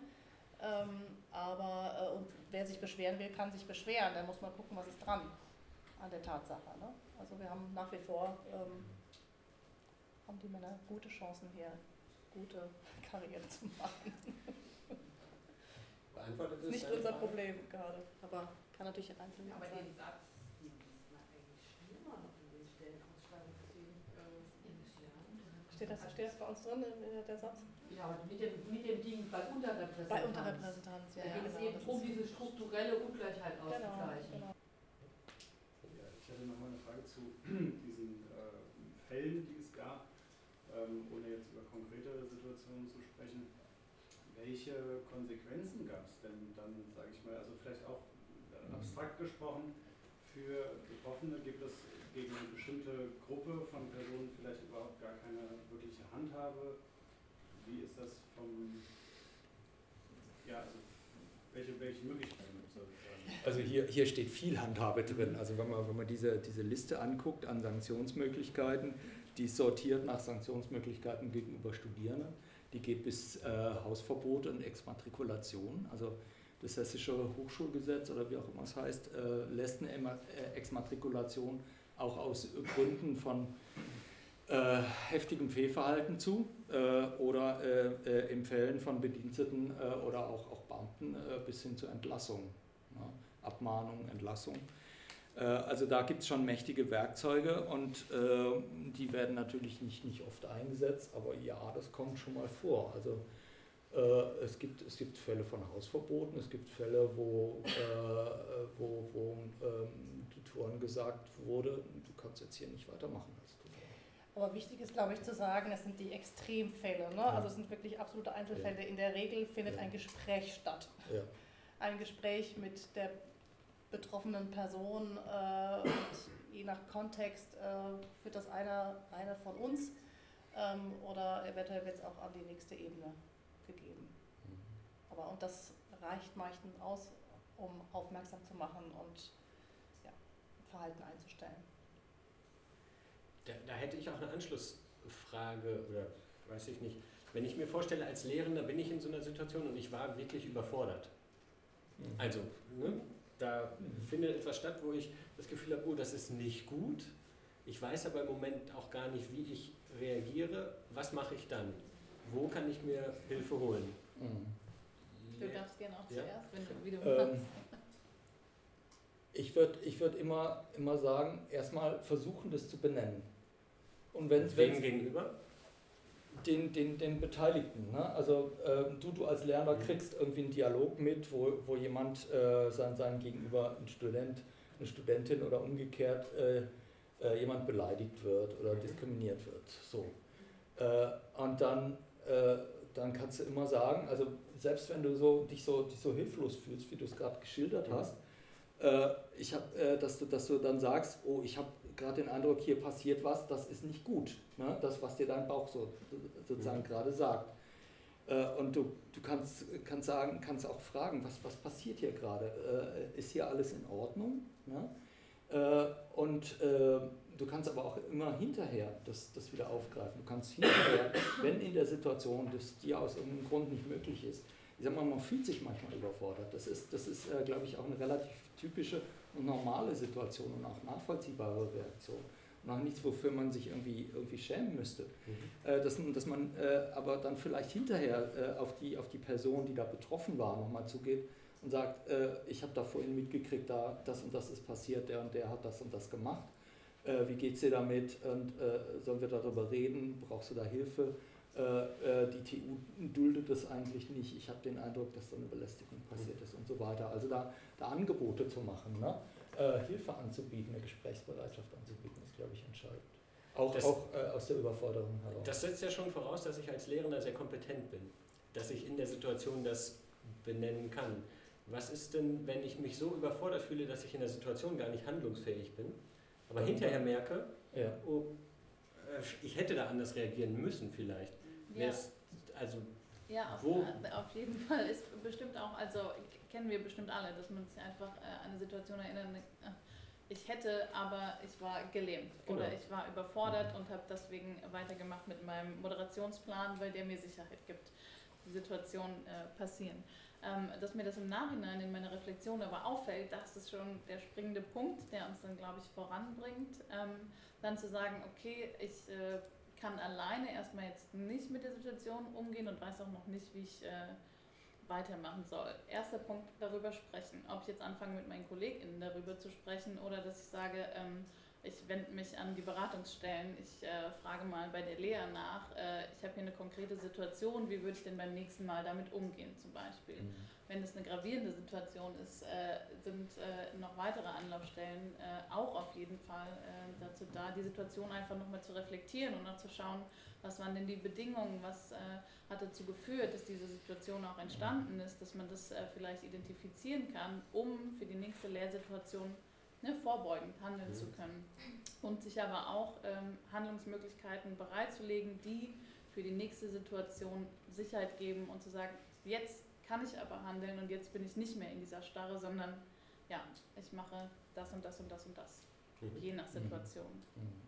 Und wer sich beschweren will, kann sich beschweren. Dann muss man gucken, was ist dran an der Tatsache. Ne? Also wir haben nach wie vor, haben die Männer gute Chancen hier, gute Karriere zu machen. Beantwortet Das ist nicht unser Problem gerade, aber kann natürlich einzeln Aber sein. den Satz, den liest man eigentlich schlimmer noch in den Stellenausschreibungen. Steht das bei uns drin, der Satz? Ja, aber mit dem Ding bei Unterrepräsentanz. Bei Unterrepräsentanz, ja. Da geht es genau, eben darum, diese strukturelle Ungleichheit auszugleichen. Genau. Ja, ich hatte noch mal eine Frage zu diesen Fällen, die es gab, ohne jetzt über konkrete Situationen zu sprechen. Welche Konsequenzen gab es denn dann, sage ich mal, also vielleicht auch abstrakt gesprochen, für Betroffene gibt es gegen eine bestimmte Gruppe von Personen vielleicht überhaupt gar keine wirkliche Handhabe? Wie ist das also welche Möglichkeiten gibt es? Also hier steht viel Handhabe drin. Also wenn man diese Liste anguckt an Sanktionsmöglichkeiten, die ist sortiert nach Sanktionsmöglichkeiten gegenüber Studierenden. Die geht bis Hausverbote und Exmatrikulation. Also das Hessische Hochschulgesetz oder wie auch immer es heißt, lässt eine Exmatrikulation auch aus Gründen von heftigem Fehlverhalten zu oder in Fällen von Bediensteten oder auch Beamten bis hin zur Entlassung. Ja, Abmahnung, Entlassung. Also da gibt es schon mächtige Werkzeuge und die werden natürlich nicht oft eingesetzt, aber ja, das kommt schon mal vor. Also Es gibt Fälle von Hausverboten, es gibt Fälle, wo Tutoren gesagt wurde, du kannst jetzt hier nicht weitermachen als Tutor. Aber wichtig ist, glaube ich, zu sagen, es sind die Extremfälle. Ne? Also es sind wirklich absolute Einzelfälle. In der Regel findet ein Gespräch statt. Ja. Ein Gespräch mit der betroffenen Person und je nach Kontext führt das einer von uns oder eventuell wird es auch an die nächste Ebene gegeben. Und das reicht meistens aus, um aufmerksam zu machen und Verhalten einzustellen. Da hätte ich auch eine Anschlussfrage, oder weiß ich nicht. Wenn ich mir vorstelle, als Lehrender bin ich in so einer Situation und ich war wirklich überfordert. Also, da findet etwas statt, wo ich das Gefühl habe, oh, das ist nicht gut. Ich weiß aber im Moment auch gar nicht, wie ich reagiere. Was mache ich dann? Wo kann ich mir Hilfe holen? Du darfst gerne auch zuerst, wenn du wieder machst. Ich würd immer sagen, erstmal versuchen, das zu benennen. Und wem gegenüber? Den Beteiligten. Ne? Also du als Lehrer kriegst irgendwie einen Dialog mit, wo jemand sein Gegenüber, ein Student, eine Studentin oder umgekehrt jemand beleidigt wird oder diskriminiert wird. So. Und dann kannst du immer sagen, also selbst wenn du dich so hilflos fühlst, wie du es gerade geschildert hast, dass du dann sagst, oh, ich habe gerade den Eindruck, hier passiert was, das ist nicht gut, ne? Das, was dir dein Bauch sozusagen gerade sagt. Und du kannst auch fragen, was passiert hier gerade? Ist hier alles in Ordnung? Ne? Du kannst aber auch immer hinterher das wieder aufgreifen. Du kannst hinterher, wenn in der Situation das dir aus irgendeinem Grund nicht möglich ist, ich sag mal, man fühlt sich manchmal überfordert. Das ist glaube ich, auch eine relativ typische und normale Situation und auch nachvollziehbare Reaktion. Und auch nichts, wofür man sich irgendwie schämen müsste. Dass man aber dann vielleicht hinterher auf die Person, die da betroffen war, nochmal zugeht und sagt, ich habe da vorhin mitgekriegt, da das und das ist passiert, der und der hat das und das gemacht. Wie geht's dir damit? Und sollen wir darüber reden? Brauchst du da Hilfe? Die TU duldet das eigentlich nicht. Ich habe den Eindruck, dass da eine Belästigung passiert ist und so weiter. Also da Angebote zu machen, ne? Hilfe anzubieten, eine Gesprächsbereitschaft anzubieten, ist, glaube ich, entscheidend. Auch aus der Überforderung heraus. Das setzt ja schon voraus, dass ich als Lehrender sehr kompetent bin, dass ich in der Situation das benennen kann. Was ist denn, wenn ich mich so überfordert fühle, dass ich in der Situation gar nicht handlungsfähig bin, aber hinterher merke, oh, ich hätte da anders reagieren müssen vielleicht. Auf jeden Fall ist bestimmt auch, also kennen wir bestimmt alle, dass man sich einfach an eine Situation erinnert, ich hätte, aber ich war gelähmt oder ich war überfordert und habe deswegen weitergemacht mit meinem Moderationsplan, weil der mir Sicherheit gibt, die Situation passieren. Dass mir das im Nachhinein in meiner Reflexion aber auffällt, das ist schon der springende Punkt, der uns dann, glaube ich, voranbringt, dann zu sagen, okay, ich kann alleine erstmal jetzt nicht mit der Situation umgehen und weiß auch noch nicht, wie ich weitermachen soll. Erster Punkt, darüber sprechen. Ob ich jetzt anfange, mit meinen KollegInnen darüber zu sprechen oder dass ich sage, ich wende mich an die Beratungsstellen, ich frage mal bei der Lea nach, ich habe hier eine konkrete Situation, wie würde ich denn beim nächsten Mal damit umgehen zum Beispiel. Wenn es eine gravierende Situation ist, sind noch weitere Anlaufstellen auch auf jeden Fall dazu da, die Situation einfach nochmal zu reflektieren und noch zu schauen, was waren denn die Bedingungen, was hat dazu geführt, dass diese Situation auch entstanden ist, dass man das vielleicht identifizieren kann, um für die nächste Lehrsituation vorbeugend handeln zu können und sich aber auch Handlungsmöglichkeiten bereitzulegen, die für die nächste Situation Sicherheit geben und zu sagen, jetzt kann ich aber handeln und jetzt bin ich nicht mehr in dieser Starre, sondern ja, ich mache das und das und das und das, je nach Situation.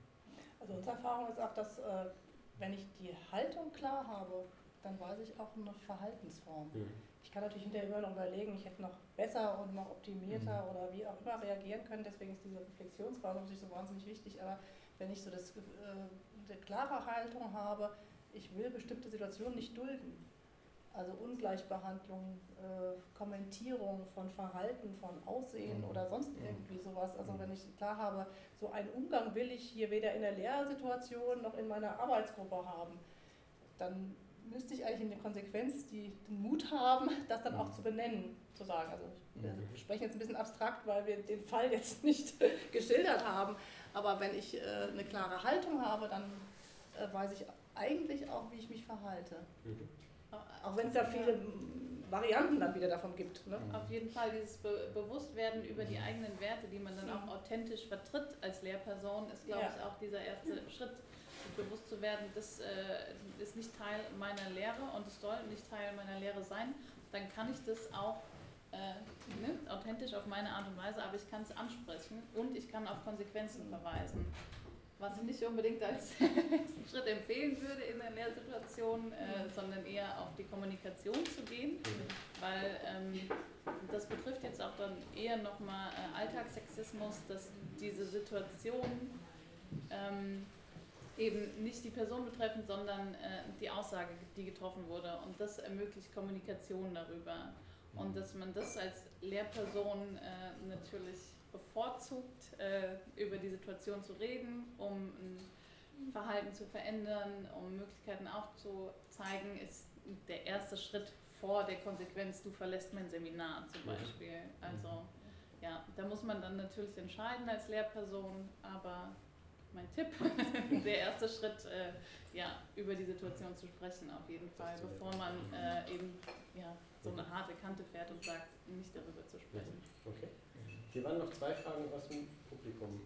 Also unsere Erfahrung ist auch, dass wenn ich die Haltung klar habe, dann weiß ich auch eine Verhaltensform. Ich kann natürlich hinterher immer noch überlegen, ich hätte noch besser und noch optimierter oder wie auch immer reagieren können, deswegen ist diese Reflexionsphase natürlich so wahnsinnig wichtig, aber wenn ich so eine klare Haltung habe, ich will bestimmte Situationen nicht dulden, also Ungleichbehandlung, Kommentierung von Verhalten, von Aussehen oder sonst irgendwie sowas, also wenn ich klar habe, so einen Umgang will ich hier weder in der Lehrsituation noch in meiner Arbeitsgruppe haben, dann müsste ich eigentlich in der Konsequenz den Mut haben, das dann auch zu benennen, zu sagen. Also wir sprechen jetzt ein bisschen abstrakt, weil wir den Fall jetzt nicht geschildert haben. Aber wenn ich eine klare Haltung habe, dann weiß ich eigentlich auch, wie ich mich verhalte. Auch wenn es da viele Varianten dann wieder davon gibt. Ne? Auf jeden Fall dieses Bewusstwerden über die eigenen Werte, die man dann auch authentisch vertritt als Lehrperson, ist, glaube ich, auch dieser erste Schritt, bewusst zu werden, das ist nicht Teil meiner Lehre und es soll nicht Teil meiner Lehre sein. Dann kann ich das auch authentisch auf meine Art und Weise, aber ich kann es ansprechen und ich kann auf Konsequenzen verweisen. Was ich nicht unbedingt als Schritt empfehlen würde in der Lehrsituation, sondern eher auf die Kommunikation zu gehen, weil das betrifft jetzt auch dann eher nochmal Alltagssexismus, dass diese Situation eben nicht die Person betreffend, sondern die Aussage, die getroffen wurde, und das ermöglicht Kommunikation darüber. Und dass man das als Lehrperson natürlich bevorzugt, über die Situation zu reden, um ein Verhalten zu verändern, um Möglichkeiten aufzuzeigen, ist der erste Schritt vor der Konsequenz, du verlässt mein Seminar zum Beispiel. Also ja, da muss man dann natürlich entscheiden als Lehrperson, aber mein Tipp, der erste Schritt, über die Situation zu sprechen auf jeden Fall, bevor man eben so eine harte Kante fährt und sagt, nicht darüber zu sprechen. Okay. Hier waren noch 2 Fragen aus dem Publikum.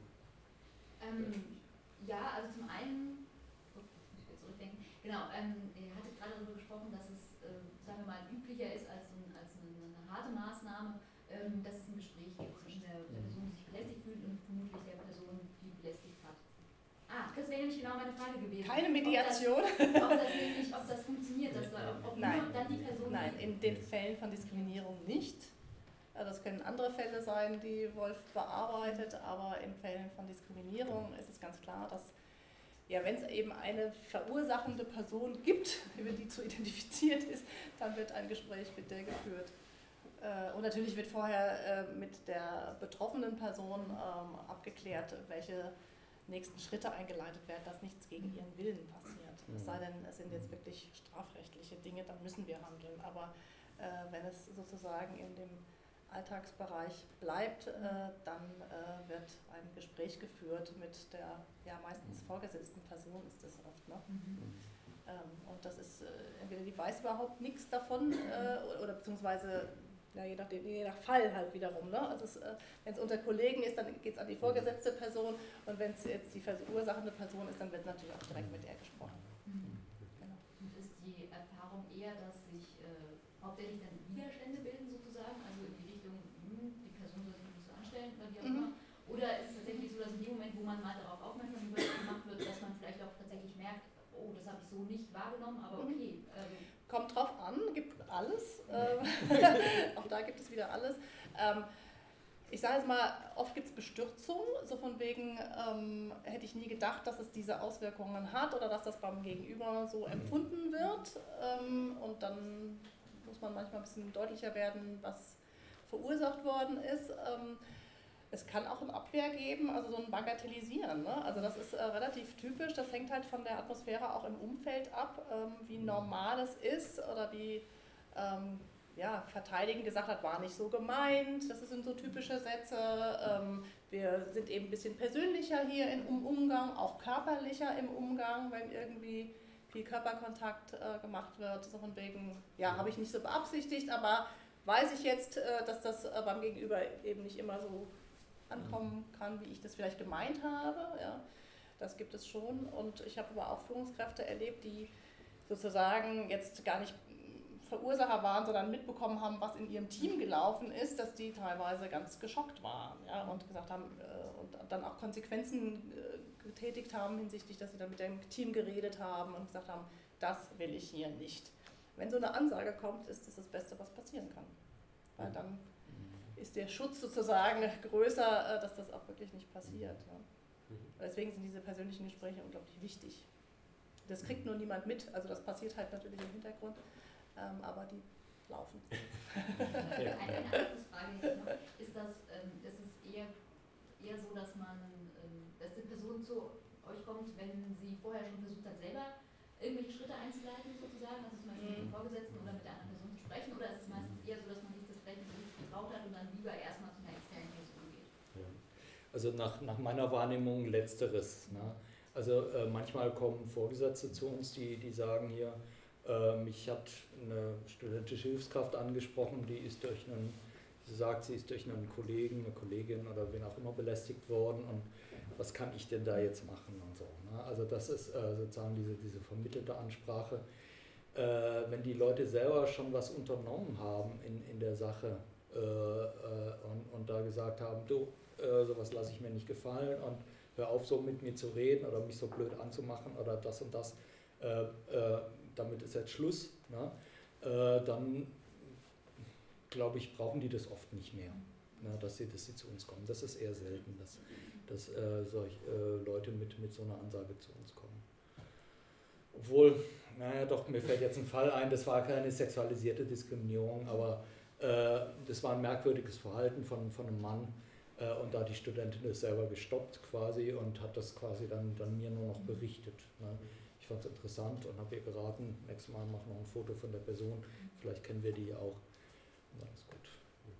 Ja, also zum einen, ich will zurückdenken, genau, ihr hattet gerade darüber gesprochen, dass es, sagen wir mal, üblicher ist als eine harte Maßnahme, dass es ein Gespräch gibt zwischen der Person, die sich belästigt fühlt, und vermutlich der Person, die belästigt hat. Das wäre nämlich genau meine Frage gewesen. Keine Mediation. Ob das funktioniert, ob Nein. nur dann die Person... Nein, in den Fällen von Diskriminierung nicht. Das können andere Fälle sein, die Wolf bearbeitet, aber in Fällen von Diskriminierung ist es ganz klar, dass wenn es eben eine verursachende Person gibt, über die zu identifiziert ist, dann wird ein Gespräch mit der geführt. Und natürlich wird vorher mit der betroffenen Person abgeklärt, welche nächsten Schritte eingeleitet werden, dass nichts gegen ihren Willen passiert. Es sei denn, es sind jetzt wirklich strafrechtliche Dinge, dann müssen wir handeln. Aber wenn es sozusagen in dem Alltagsbereich bleibt, dann wird ein Gespräch geführt mit der meistens vorgesetzten Person, ist das oft. Ne? Und das ist entweder die weiß überhaupt nichts davon oder beziehungsweise je nach Fall halt wiederum. Ne? Also wenn es unter Kollegen ist, dann geht es an die vorgesetzte Person, und wenn es jetzt die verursachende Person ist, dann wird natürlich auch direkt mit der gesprochen. Genau. Und ist die Erfahrung eher, dass sich hauptsächlich dann Widerstände bilden sozusagen, also in die Richtung, die Person soll sich nicht so anstellen oder wie auch immer, oder ist es tatsächlich so, dass in dem Moment, wo man mal darauf aufmerksam gemacht wird, dass man vielleicht auch tatsächlich merkt, oh, das habe ich so nicht wahrgenommen, aber okay. Kommt drauf an, gibt alles. Auch da gibt es wieder alles. Ich sage jetzt mal, oft gibt es Bestürzung, so von wegen, hätte ich nie gedacht, dass es diese Auswirkungen hat oder dass das beim Gegenüber so empfunden wird. Und dann muss man manchmal ein bisschen deutlicher werden, was verursacht worden ist. Es kann auch eine Abwehr geben, also so ein Bagatellisieren. Ne? Also das ist relativ typisch, das hängt halt von der Atmosphäre auch im Umfeld ab, wie normal es ist oder wie verteidigend gesagt hat, war nicht so gemeint. Das sind so typische Sätze. Wir sind eben ein bisschen persönlicher hier im Umgang, auch körperlicher im Umgang, wenn irgendwie viel Körperkontakt gemacht wird. So von wegen, habe ich nicht so beabsichtigt, aber weiß ich jetzt, dass das beim Gegenüber eben nicht immer so ankommen kann, wie ich das vielleicht gemeint habe. Ja, das gibt es schon. Und ich habe aber auch Führungskräfte erlebt, die sozusagen jetzt gar nicht Verursacher waren, sondern mitbekommen haben, was in ihrem Team gelaufen ist, dass die teilweise ganz geschockt waren, und gesagt haben und dann auch Konsequenzen getätigt haben hinsichtlich, dass sie dann mit dem Team geredet haben und gesagt haben, das will ich hier nicht. Wenn so eine Ansage kommt, ist das das Beste, was passieren kann. Weil dann ist der Schutz sozusagen größer, dass das auch wirklich nicht passiert. Ja. Deswegen sind diese persönlichen Gespräche unglaublich wichtig. Das kriegt nur niemand mit, also das passiert halt natürlich im Hintergrund, aber die laufen. Eine andere Frage hätte ich noch. Ist es eher so, dass die Person zu euch kommt, wenn sie vorher schon versucht hat, selber irgendwelche Schritte einzuleiten sozusagen, also zum Beispiel mit dem Vorgesetzten oder mit der anderen Person zu sprechen, oder ist es meistens eher so, dass man sich das vielleicht nicht richtig getraut hat und dann lieber erstmal zu einer externen Person geht? Ja. Also nach meiner Wahrnehmung letzteres. Ne? Also manchmal kommen Vorgesetzte zu uns, die sagen hier, mich hat eine studentische Hilfskraft angesprochen, sie sagt, sie ist durch einen Kollegen, eine Kollegin oder wen auch immer belästigt worden und was kann ich denn da jetzt machen und so. Ne? Also das ist sozusagen diese vermittelte Ansprache. Wenn die Leute selber schon was unternommen haben in der Sache und da gesagt haben, du, sowas lasse ich mir nicht gefallen und hör auf so mit mir zu reden oder mich so blöd anzumachen oder das und das, damit ist jetzt Schluss, ne? Dann glaube ich, brauchen die das oft nicht mehr, ne? Dass sie zu uns kommen. Das ist eher selten, dass solche Leute mit so einer Ansage zu uns kommen. Obwohl, naja doch, mir fällt jetzt ein Fall ein, das war keine sexualisierte Diskriminierung, aber das war ein merkwürdiges Verhalten von einem Mann und da hat die Studentin das selber gestoppt quasi und hat das quasi dann mir nur noch berichtet. Ne? Ich fand es interessant und habe ihr geraten, nächstes Mal mach noch ein Foto von der Person, vielleicht kennen wir die auch. Und dann ist gut.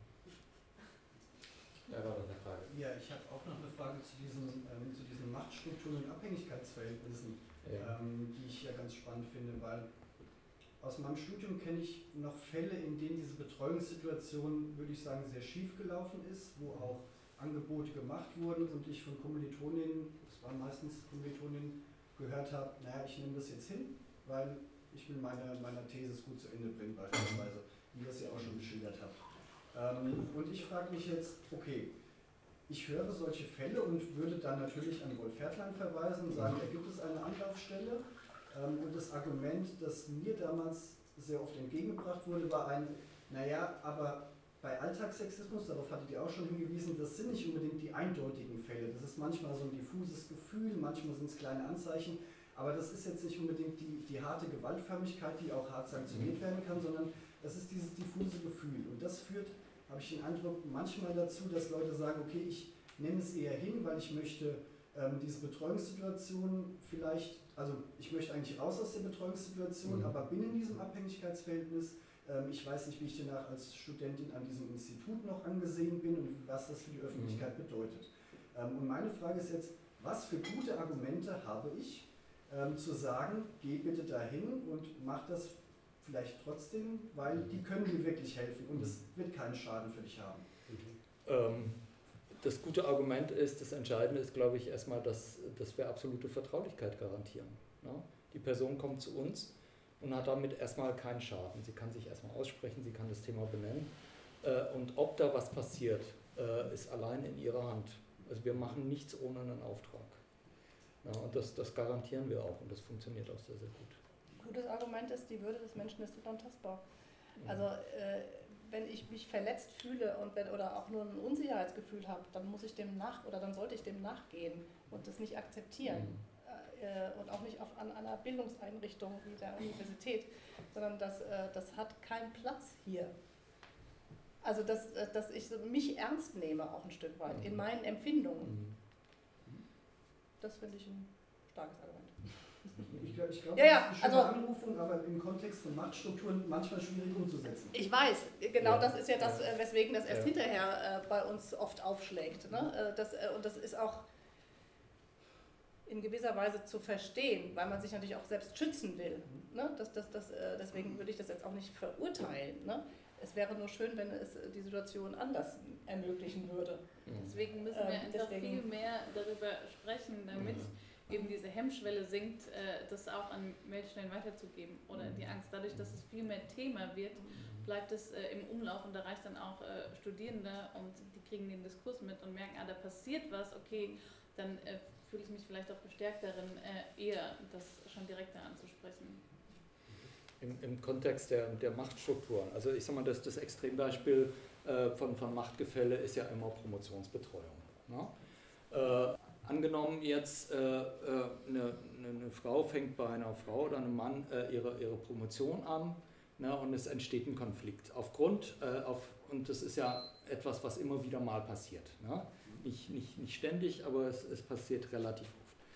Da war noch eine Frage. Ja, ich habe auch noch eine Frage zu diesen Machtstrukturen und Abhängigkeitsverhältnissen, die ich ja ganz spannend finde, weil aus meinem Studium kenne ich noch Fälle, in denen diese Betreuungssituation, würde ich sagen, sehr schief gelaufen ist, wo auch Angebote gemacht wurden und ich von Kommilitoninnen, das waren meistens Kommilitoninnen, gehört habe, naja, ich nehme das jetzt hin, weil ich will meine These gut zu Ende bringen beispielsweise, wie ihr es ja auch schon geschildert habt. Und ich frage mich jetzt, okay, ich höre solche Fälle und würde dann natürlich an Wolf Hertlein verweisen und sagen, da gibt es eine Anlaufstelle. Und das Argument, das mir damals sehr oft entgegengebracht wurde, war naja, aber bei Alltagssexismus, darauf hattet ihr auch schon hingewiesen, das sind nicht unbedingt die eindeutigen Fälle. Das ist manchmal so ein diffuses Gefühl, manchmal sind es kleine Anzeichen, aber das ist jetzt nicht unbedingt die harte Gewaltförmigkeit, die auch hart sanktioniert werden kann, sondern das ist dieses diffuse Gefühl. Und das führt, habe ich den Eindruck, manchmal dazu, dass Leute sagen, okay, ich nehme es eher hin, weil ich möchte diese Betreuungssituation vielleicht, also ich möchte eigentlich raus aus der Betreuungssituation, aber bin in diesem Abhängigkeitsverhältnis. Ich weiß nicht, wie ich danach als Studentin an diesem Institut noch angesehen bin und was das für die Öffentlichkeit bedeutet. Und meine Frage ist jetzt, was für gute Argumente habe ich, zu sagen, geh bitte dahin und mach das vielleicht trotzdem, weil die können dir wirklich helfen und es wird keinen Schaden für dich haben. Das gute Argument ist, das Entscheidende ist, glaube ich, erstmal, dass wir absolute Vertraulichkeit garantieren. Ne? Die Person kommt zu uns und hat damit erstmal keinen Schaden. Sie kann sich erstmal aussprechen, sie kann das Thema benennen. Und ob da was passiert, ist allein in ihrer Hand. Also wir machen nichts ohne einen Auftrag. Ja, und das garantieren wir auch und das funktioniert auch sehr, sehr gut. Gutes Argument ist, die Würde des Menschen ist unantastbar. Also wenn ich mich verletzt fühle und oder auch nur ein Unsicherheitsgefühl habe, dann muss ich dann sollte ich dem nachgehen und das nicht akzeptieren. Und auch nicht an einer Bildungseinrichtung wie der Universität, sondern das hat keinen Platz hier. Also dass ich mich ernst nehme auch ein Stück weit in meinen Empfindungen. Das finde ich ein starkes Argument. Ich glaube, das ist also, eine schöne Anrufung, aber im Kontext von Machtstrukturen manchmal schwierig umzusetzen. Ich weiß, genau, das ist ja das, weswegen das erst hinterher bei uns oft aufschlägt. Ne? Und das ist auch in gewisser Weise zu verstehen, weil man sich natürlich auch selbst schützen will. Ne? Deswegen würde ich das jetzt auch nicht verurteilen. Ne? Es wäre nur schön, wenn es die Situation anders ermöglichen würde. Deswegen müssen wir einfach viel mehr darüber sprechen, damit eben diese Hemmschwelle sinkt, das auch an Meldestellen weiterzugeben oder die Angst. Dadurch, dass es viel mehr Thema wird, bleibt es im Umlauf und erreicht dann auch Studierende und die kriegen den Diskurs mit und merken, da passiert was, okay, dann fühle ich mich vielleicht auch bestärkt darin, eher das schon direkter anzusprechen. Im Kontext der Machtstrukturen, also ich sag mal, das Extrembeispiel von Machtgefälle ist ja immer Promotionsbetreuung. Ne? Angenommen jetzt eine Frau fängt bei einer Frau oder einem Mann ihre Promotion an, ne, und es entsteht ein Konflikt und das ist ja etwas, was immer wieder mal passiert. Ne? Nicht ständig, aber es passiert relativ oft.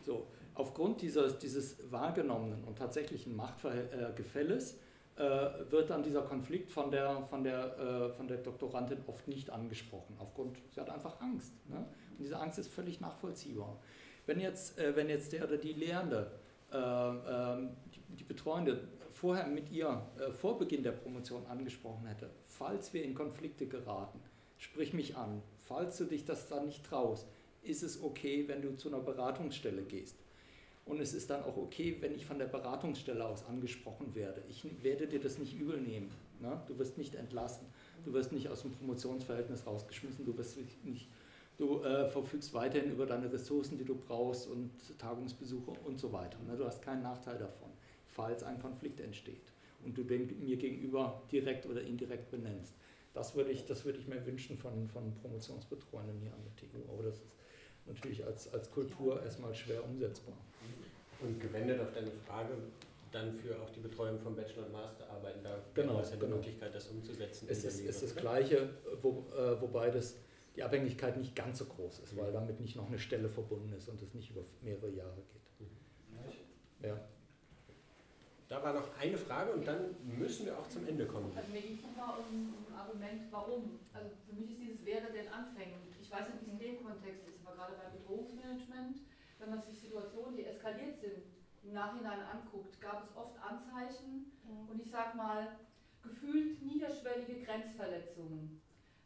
So, aufgrund dieses wahrgenommenen und tatsächlichen Machtgefälles wird dann dieser Konflikt von der Doktorandin oft nicht angesprochen. Sie hat einfach Angst. Ne? Und diese Angst ist völlig nachvollziehbar. Wenn jetzt der oder die Lehrende, die Betreuende, vorher mit ihr vor Beginn der Promotion angesprochen hätte, falls wir in Konflikte geraten, sprich mich an, falls du dich das dann nicht traust, ist es okay, wenn du zu einer Beratungsstelle gehst. Und es ist dann auch okay, wenn ich von der Beratungsstelle aus angesprochen werde. Ich werde dir das nicht übel nehmen. Ne? Du wirst nicht entlassen, du wirst nicht aus dem Promotionsverhältnis rausgeschmissen, du verfügst weiterhin über deine Ressourcen, die du brauchst und Tagungsbesuche und so weiter. Ne? Du hast keinen Nachteil davon, falls ein Konflikt entsteht und du den mir gegenüber direkt oder indirekt benennst. Das würde ich mir wünschen von Promotionsbetreuenden hier an der TU. Aber das ist natürlich als Kultur erstmal schwer umsetzbar. Und gewendet auf deine Frage, dann für auch die Betreuung von Bachelor- und Masterarbeiten, da Genau, ist ja die Möglichkeit, das umzusetzen. Es ist das Gleiche, wobei die Abhängigkeit nicht ganz so groß ist, weil damit nicht noch eine Stelle verbunden ist und es nicht über mehrere Jahre geht. Ja. Da war noch eine Frage und dann müssen wir auch zum Ende kommen. Also mir ging es nochmal um ein Argument, warum. Also für mich ist dieses wäre den Anfängen. Ich weiß nicht, wie es in dem Kontext ist, aber gerade beim Bedrohungsmanagement, wenn man sich Situationen, die eskaliert sind, im Nachhinein anguckt, gab es oft Anzeichen und ich sag mal, gefühlt niederschwellige Grenzverletzungen.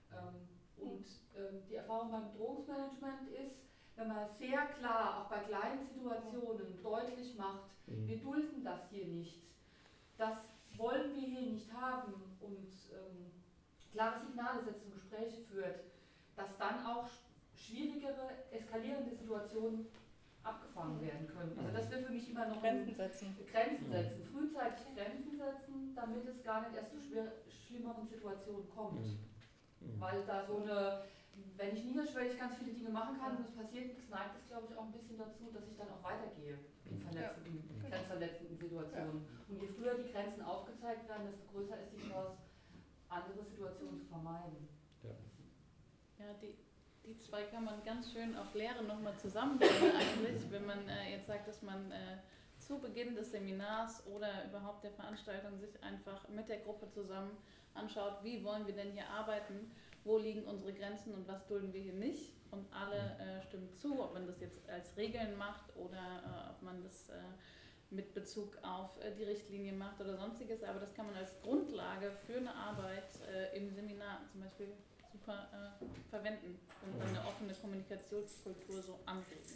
Die Erfahrung beim Bedrohungsmanagement ist, wenn man sehr klar, auch bei kleinen Situationen, deutlich macht, wir dulden das hier nicht, das wollen wir hier nicht haben und klare Signale setzt und Gespräche führt, dass dann auch schwierigere, eskalierende Situationen abgefangen werden können. Also das wäre für mich immer noch Grenzen setzen. Frühzeitig Grenzen setzen, damit es gar nicht erst zu schlimmeren Situationen kommt. Weil da wenn ich niederschwellig ganz viele Dinge machen kann und es passiert nichts, neigt es, glaube ich, auch ein bisschen dazu, dass ich dann auch weitergehe in grenzverletzenden Situationen. Und je früher die Grenzen aufgezeigt werden, desto größer ist die Chance, andere Situationen zu vermeiden. Ja, die zwei kann man ganz schön auf Lehre nochmal zusammenbringen eigentlich, wenn man jetzt sagt, dass man zu Beginn des Seminars oder überhaupt der Veranstaltung sich einfach mit der Gruppe zusammen anschaut, wie wollen wir denn hier arbeiten, wo liegen unsere Grenzen und was dulden wir hier nicht und alle stimmen zu, ob man das jetzt als Regeln macht oder ob man das mit Bezug auf die Richtlinie macht oder sonstiges, aber das kann man als Grundlage für eine Arbeit im Seminar zum Beispiel super verwenden und dann eine offene Kommunikationskultur so anregen.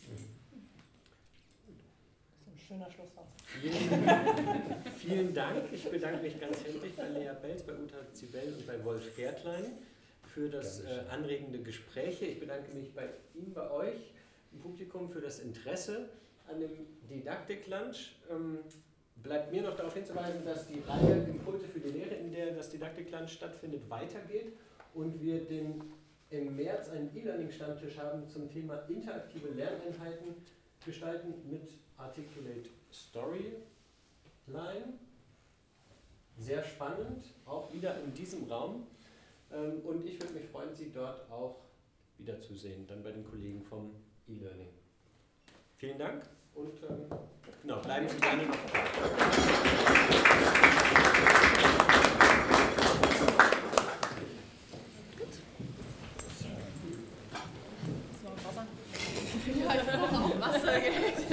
Das ist ein schöner Schlusssatz. Vielen Dank. Ich bedanke mich ganz herzlich bei Lea Belz, bei Uta Zibel und bei Wolf Gärtlein für das anregende Gespräch. Ich bedanke mich bei Ihnen, bei euch im Publikum für das Interesse an dem Didaktik-Lunch. Bleibt mir noch darauf hinzuweisen, dass die Reihe Impulse für die Lehre, in der das Didaktik-Lunch stattfindet, weitergeht und wir im März einen E-Learning-Stammtisch haben zum Thema interaktive Lerneinheiten gestalten mit Articulate Storyline. Sehr spannend, auch wieder in diesem Raum. Und ich würde mich freuen, Sie dort auch wiederzusehen, dann bei den Kollegen vom E-Learning. Vielen Dank und bleiben Sie gerne noch da. Ja, ich brauche auch Wasser.